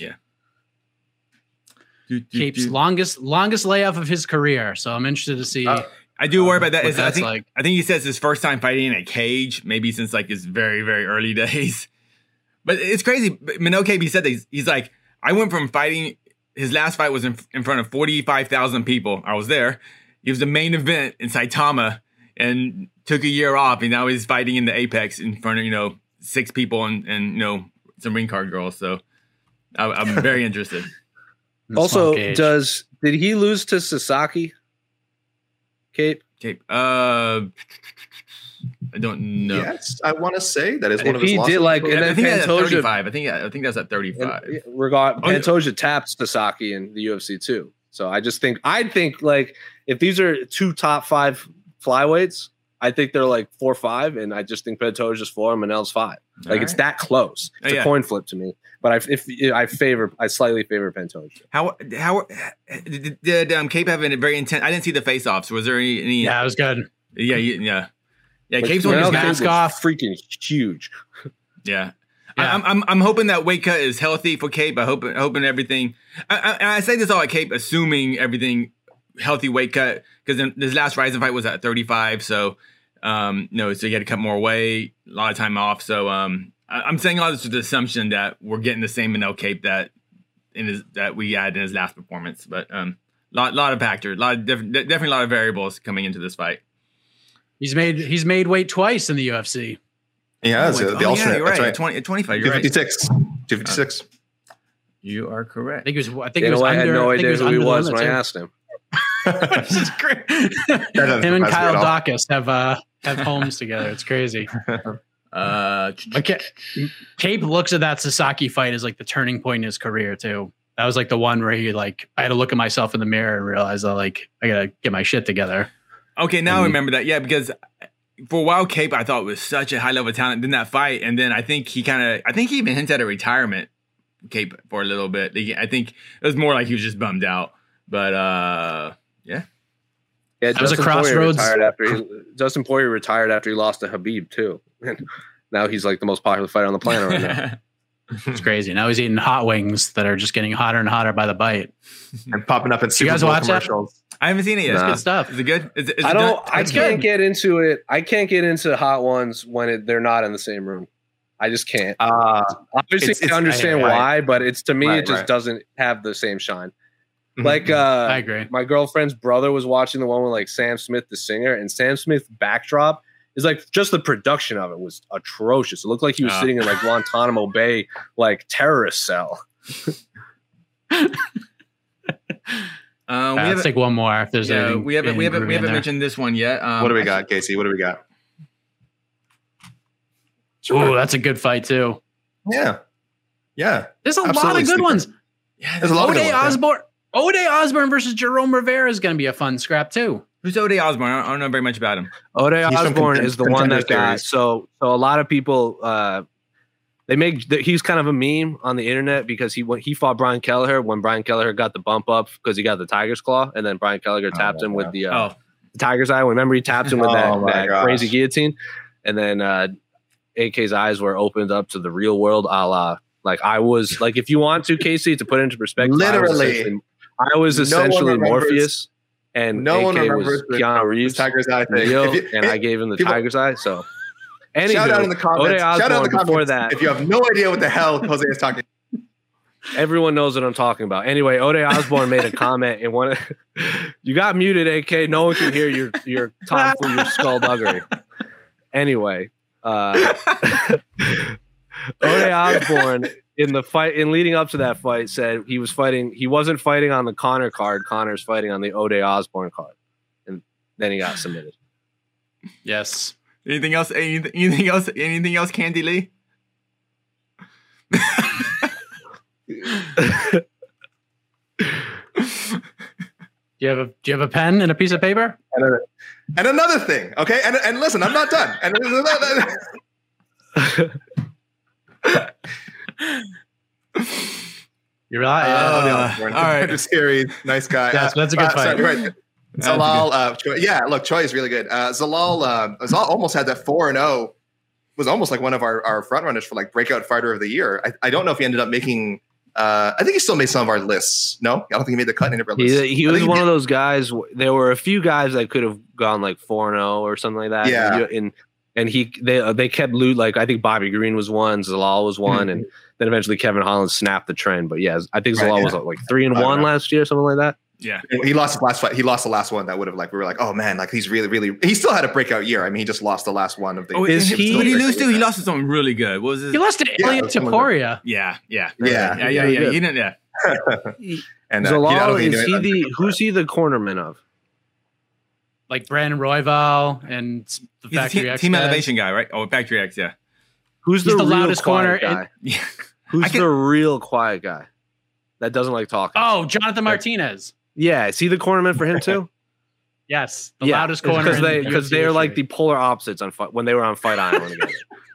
Speaker 4: Cape's longest longest layoff of his career. So I'm interested to see.
Speaker 6: Uh,
Speaker 7: I do worry about that.
Speaker 4: What
Speaker 7: Is I
Speaker 4: that's
Speaker 7: think
Speaker 4: like.
Speaker 7: I think he says his first time fighting in a cage, maybe since like his very very early days. But it's crazy. Manel Cape, he said that he's, he's like, I went from fighting. His last fight was in, in front of forty-five thousand people. I was there. He was the main event in Saitama and took a year off. And now he's fighting in the Apex in front of, you know, six people and, and you know, some ring card girls. So I, I'm very interested.
Speaker 5: Also, does did he lose to Sasaki? Cape?
Speaker 7: Cape. Uh, I don't know.
Speaker 6: Yes, I want to say that is one
Speaker 5: If
Speaker 6: of his
Speaker 5: he
Speaker 6: losses.
Speaker 5: did like, and
Speaker 7: I
Speaker 5: then
Speaker 7: think that's at
Speaker 5: Pantoja,
Speaker 7: thirty-five. I think I think that's at thirty-five.
Speaker 5: and, regard,
Speaker 7: Oh, yeah.
Speaker 5: Pantoja tapped Sasaki in the U F C too. So I just think I think like if these are two top five flyweights, I think they're like four five, and I just think Pantoja's four and Manel's five. Like
Speaker 7: All
Speaker 5: it's
Speaker 7: right.
Speaker 5: that close. It's
Speaker 7: Oh,
Speaker 5: a
Speaker 7: yeah.
Speaker 5: coin flip to me. But I if I favor, I slightly favor Pantoja.
Speaker 7: How how did, did um, Cape have a very intense? I didn't see the face-offs. Was there any? any
Speaker 4: Yeah, it was good.
Speaker 7: yeah, you- yeah, yeah.
Speaker 5: Like,
Speaker 7: Cape's one of
Speaker 5: Manel
Speaker 7: his
Speaker 5: Cape
Speaker 7: mask
Speaker 5: was
Speaker 7: off.
Speaker 5: freaking huge.
Speaker 7: Yeah.
Speaker 4: Yeah.
Speaker 7: I, I'm, I'm I'm hoping that weight cut is healthy for Cape. I hope hoping everything. I, I, and I say this all at Cape, assuming everything healthy weight cut, because this last Ryzen fight was at thirty-five, so um no, so you had to cut more weight, a lot of time off. So um I, I'm saying all this with the assumption that we're getting the same Manel Cape that in his that we had in his last performance, but um lot lot of factors, lot of different, definitely a lot of variables coming into this fight.
Speaker 4: He's made he's made weight twice in the U F C.
Speaker 6: Yeah, it's
Speaker 7: oh,
Speaker 6: the
Speaker 7: yeah,
Speaker 6: alternate.
Speaker 7: you're
Speaker 6: That's
Speaker 7: right.
Speaker 6: right.
Speaker 7: twenty, twenty-five. You're
Speaker 6: two
Speaker 7: right.
Speaker 6: fifty-six. two fifty-six.
Speaker 7: You are
Speaker 4: I
Speaker 7: correct.
Speaker 4: think it was. I think
Speaker 5: You
Speaker 4: it was
Speaker 5: know, I had
Speaker 4: under.
Speaker 5: no
Speaker 4: I think it
Speaker 5: idea
Speaker 4: was
Speaker 5: who he
Speaker 4: under the
Speaker 5: was when
Speaker 4: limit,
Speaker 5: I
Speaker 4: too.
Speaker 5: asked him.
Speaker 4: This is great.
Speaker 6: doesn't
Speaker 4: Him and
Speaker 6: surprise me
Speaker 4: Kyle
Speaker 6: at all.
Speaker 4: Dawkins have uh have homes together. It's crazy.
Speaker 7: Uh,
Speaker 4: Okay, Cape looks at that Sasaki fight as like the turning point in his career too. That was like the one where he like I had to look at myself in the mirror and realize that like I gotta get my shit together.
Speaker 7: Okay, now
Speaker 5: Mm-hmm.
Speaker 7: I remember that. Yeah, because for a while, Cape I thought was such a high level talent in that fight, and then I think he kind of, I think he even hinted at a retirement, Cape, for a little bit. I think it was more like he was just bummed out. But uh, yeah,
Speaker 5: Yeah,
Speaker 4: That was a
Speaker 5: Justin Poirier
Speaker 4: crossroads.
Speaker 5: retired after he, Justin Poirier retired after he lost to Habib too. And now he's like the most popular fighter on the planet right now.
Speaker 4: It's crazy. Now he's eating hot wings that are just getting hotter and hotter by the bite.
Speaker 6: And popping up in Super
Speaker 4: guys
Speaker 6: Bowl
Speaker 4: watch that?
Speaker 6: commercials.
Speaker 7: I haven't seen it yet.
Speaker 4: It's
Speaker 5: Nah.
Speaker 4: good stuff.
Speaker 7: Is it good? Is, it- is
Speaker 5: I
Speaker 7: it
Speaker 5: don't.
Speaker 7: done?
Speaker 5: I
Speaker 4: It's
Speaker 5: can't
Speaker 4: good.
Speaker 5: get into it. I can't get into hot ones when it, they're not in the same room. I just can't.
Speaker 6: Uh,
Speaker 5: Obviously,
Speaker 6: it's- it's-
Speaker 5: I understand
Speaker 6: right.
Speaker 5: why, but it's to me,
Speaker 6: Right,
Speaker 5: it just
Speaker 6: right.
Speaker 5: doesn't have the same shine.
Speaker 6: Mhm.
Speaker 5: Like, uh,
Speaker 4: I agree.
Speaker 5: my girlfriend's brother was watching the one with like Sam Smith, the singer, and Sam Smith backdrop is like just the production of it was atrocious. It looked like he was
Speaker 7: Ah.
Speaker 5: sitting in like Guantanamo Bay, like terrorist cell.
Speaker 7: Uh, we
Speaker 4: Uh, let's
Speaker 7: haven't,
Speaker 4: take one more. If there's
Speaker 7: yeah,
Speaker 4: anything-
Speaker 7: we haven't, we
Speaker 4: anything
Speaker 7: haven't, we
Speaker 4: groovy in
Speaker 7: haven't
Speaker 4: there.
Speaker 7: mentioned this one yet. Um,
Speaker 6: what do we got, Casey? What do we got?
Speaker 4: Ooh, that's a good fight too.
Speaker 6: Yeah. Yeah.
Speaker 4: There's a lot
Speaker 6: Absolutely,
Speaker 4: of good
Speaker 6: Steve.
Speaker 4: ones.
Speaker 7: Yeah,
Speaker 6: There's a lot of good
Speaker 4: Ode
Speaker 6: ones, yeah.
Speaker 4: Osborne. Ode Osborne versus Jerome Rivera is going to be a fun scrap too.
Speaker 7: Who's Ode Osborne? I don't, I don't know very much about him.
Speaker 5: Ode
Speaker 6: He's from
Speaker 5: Osborne
Speaker 6: Contend-
Speaker 5: is the one that
Speaker 6: Contender
Speaker 5: got
Speaker 6: Series.
Speaker 5: so so a lot of people uh they make th- he's kind of a meme on the internet because he when he fought Brian Kelleher when Brian Kelleher got the bump up because he got the tiger's claw and then Brian Kelleher tapped him with the uh,
Speaker 7: Oh,
Speaker 5: tiger's eye. Remember he tapped him with
Speaker 6: Oh
Speaker 5: that,
Speaker 6: my
Speaker 5: that
Speaker 6: gosh.
Speaker 5: crazy guillotine, and then uh A K's eyes were opened up to the real world, a la like I was like if you want to Casey to put it into perspective,
Speaker 6: Literally.
Speaker 5: I was essentially, I was
Speaker 6: No one
Speaker 5: essentially
Speaker 6: remembers-
Speaker 5: Morpheus, and
Speaker 6: No one
Speaker 5: A K
Speaker 6: remembers
Speaker 5: was
Speaker 6: the-
Speaker 5: Keanu
Speaker 6: the
Speaker 5: Reeves.
Speaker 6: Tiger's Eye thing.
Speaker 5: Neo,
Speaker 6: If you-
Speaker 5: and I gave him the
Speaker 6: people-
Speaker 5: tiger's eye. So,
Speaker 6: Shout
Speaker 5: anywho,
Speaker 6: out in the comments.
Speaker 5: Ode
Speaker 6: Shout out in the
Speaker 5: Osborne
Speaker 6: comments
Speaker 5: before that.
Speaker 6: if you have no idea what the hell Jose is talking.
Speaker 5: Everyone knows what I'm talking about. Anyway, Ode Osborne made a comment in one. Of, you got muted, A K. No one can hear your your Tom for your skullduggery. Anyway, uh, Ode Osborne in the fight in leading up to that fight said he was fighting. He wasn't fighting on the Connor card. Connor's fighting on the Ode Osborne card, and then he got submitted.
Speaker 4: Yes.
Speaker 7: anything else? Anything, anything else? Anything else? Candy Lee?
Speaker 4: Do you have a Do you have a pen and a piece of paper?
Speaker 6: And, uh, and another thing, okay? And, and listen, I'm not done. And there's another-
Speaker 4: You're right.
Speaker 7: Uh,
Speaker 6: Oh,
Speaker 7: all right.
Speaker 6: Just scary, nice guy.
Speaker 4: Yes, that's a good
Speaker 6: uh,
Speaker 4: fight.
Speaker 6: sorry, right. Zalal, uh, Choi- yeah, look, Choi is really good. Uh, Zalal, uh, Zalal almost had that four and zero. Was almost like one of our, our front runners for like breakout fighter of the year. I, I don't know if he ended up making. Uh, I think he still made some of our lists. No, I don't think he made the cut in any of our lists.
Speaker 5: He, he
Speaker 6: I
Speaker 5: was
Speaker 6: think
Speaker 5: one
Speaker 6: did.
Speaker 5: of those guys. There were a few guys that could have gone like four and zero or something like that.
Speaker 6: Yeah.
Speaker 5: And, you- and and he they uh, they kept loot like I think Bobby Green was one, Zalal was one, mm-hmm. and then eventually Kevin Holland snapped the trend. But yeah, I think Zalal right, yeah. was like three and one last year, something like that.
Speaker 7: Yeah,
Speaker 6: he lost his last fight. He lost the last one that would have like we were like, oh man, like he's really, really. He still had a breakout year. I mean, he just lost the last one of the.
Speaker 7: Oh, is he? What did he lose to? He lost to something really good. What was his?
Speaker 4: He lost to
Speaker 6: yeah,
Speaker 4: Ilya Taporia.
Speaker 7: Yeah, yeah,
Speaker 6: yeah,
Speaker 7: yeah, yeah. yeah. He didn't. Yeah.
Speaker 5: and uh, Zalal, is he the who's he the cornerman of?
Speaker 4: Like Brandon Royval and the
Speaker 7: He's
Speaker 4: Factory
Speaker 7: team,
Speaker 4: X
Speaker 7: team
Speaker 4: guys.
Speaker 7: elevation guy, right? Oh, Factory X, yeah.
Speaker 5: Who's
Speaker 4: He's
Speaker 5: the,
Speaker 4: the
Speaker 5: real
Speaker 4: loudest corner?
Speaker 5: guy?
Speaker 4: In, yeah.
Speaker 5: Who's
Speaker 7: can,
Speaker 5: the real quiet guy that doesn't like talking?
Speaker 4: Oh, Jonathan Martinez.
Speaker 5: Yeah, is he the cornerman for him too?
Speaker 4: Yes, the
Speaker 5: yeah,
Speaker 4: loudest corner
Speaker 5: because they
Speaker 4: because
Speaker 5: the they are like the polar opposites on fight, when they were on Fight Island together.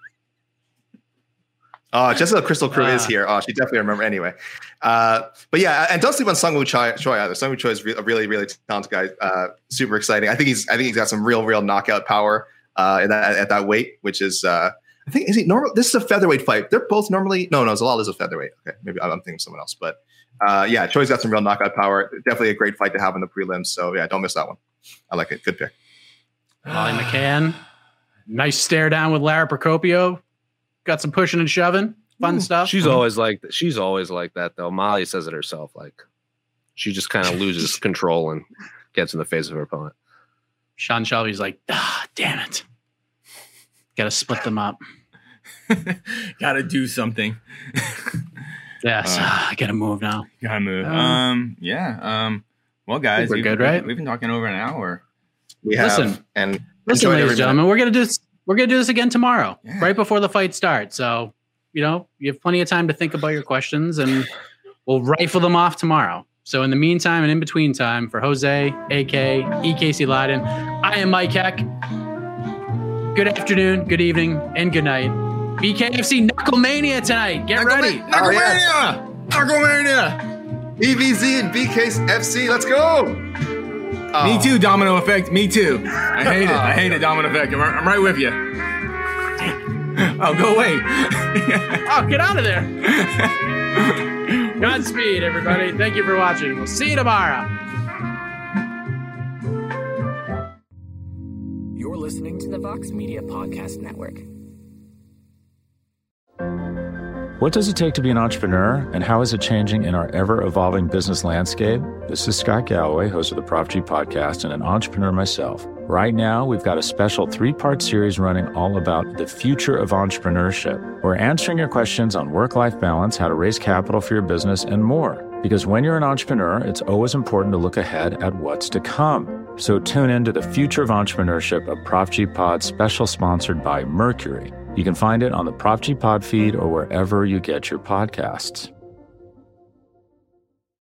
Speaker 6: Oh, Jessica Crystal Crew
Speaker 4: uh,
Speaker 6: is here. Oh, she definitely remember anyway. Uh, but yeah, and don't sleep on Sungwoo Choi, Choi either. Sungwoo Choi is re- a really, really talented guy. Uh, super exciting. I think he's I think he's got some real, real knockout power uh, at, that, at that weight, which is uh, I think is he normal. This is a featherweight fight. They're both normally no, no. Zalal is a featherweight. Okay, maybe I'm thinking of someone else, but. Uh, yeah, Choi's got some real knockout power. Definitely a great fight to have in the prelims. So yeah, don't miss that one. I like it. Good pick.
Speaker 4: Molly McCann. Nice stare down with Lara Procopio. Got some pushing and shoving. Fun Ooh, stuff.
Speaker 5: She's always like she's always like that though. Molly says it herself. Like she just kind of loses control and gets in the face of her opponent.
Speaker 4: Sean Shelby's like, ah, damn it. Gotta split them up.
Speaker 7: Gotta do something.
Speaker 4: Yes, uh, I gotta move now.
Speaker 7: Gotta move. Um, um yeah. Um, well, guys,
Speaker 4: we're good, right?
Speaker 7: We've been talking over an hour.
Speaker 6: We have.
Speaker 4: Listen,
Speaker 6: and
Speaker 4: listen, ladies and gentlemen, we're gonna do this. We're gonna do this again tomorrow,
Speaker 7: yeah.
Speaker 4: right before the fight starts. So, you know, you have plenty of time to think about your questions, and we'll rifle them off tomorrow. So, in the meantime and in between time, for Jose, A K, E K C Leiden, I am Mike Heck. Good afternoon, good evening, and good night. B K F C Knucklemania tonight. Get
Speaker 7: Knuckle
Speaker 4: ready.
Speaker 7: Ma- Knucklemania! Knucklemania!
Speaker 6: E V Z and B K F C. Let's go.
Speaker 7: Oh. Me too, Domino Effect. Me too. I hate it. I hate it, Domino Effect. I'm, I'm right with you. Oh, go away.
Speaker 4: Oh, get out of there. Godspeed, everybody. Thank you for watching. We'll see you tomorrow.
Speaker 3: You're listening to the Vox Media Podcast Network.
Speaker 2: What does it take to be an entrepreneur, and how is it changing in our ever-evolving business landscape? This is Scott Galloway, host of the Prop G podcast and an entrepreneur myself. Right now, we've got a special three-part series running all about the future of entrepreneurship. We're answering your questions on work-life balance, how to raise capital for your business, and more. Because when you're an entrepreneur, it's always important to look ahead at what's to come. So tune in to the Future of Entrepreneurship, a Prop G Pod special sponsored by Mercury. You can find it on the Prop G Pod feed or wherever you get your podcasts.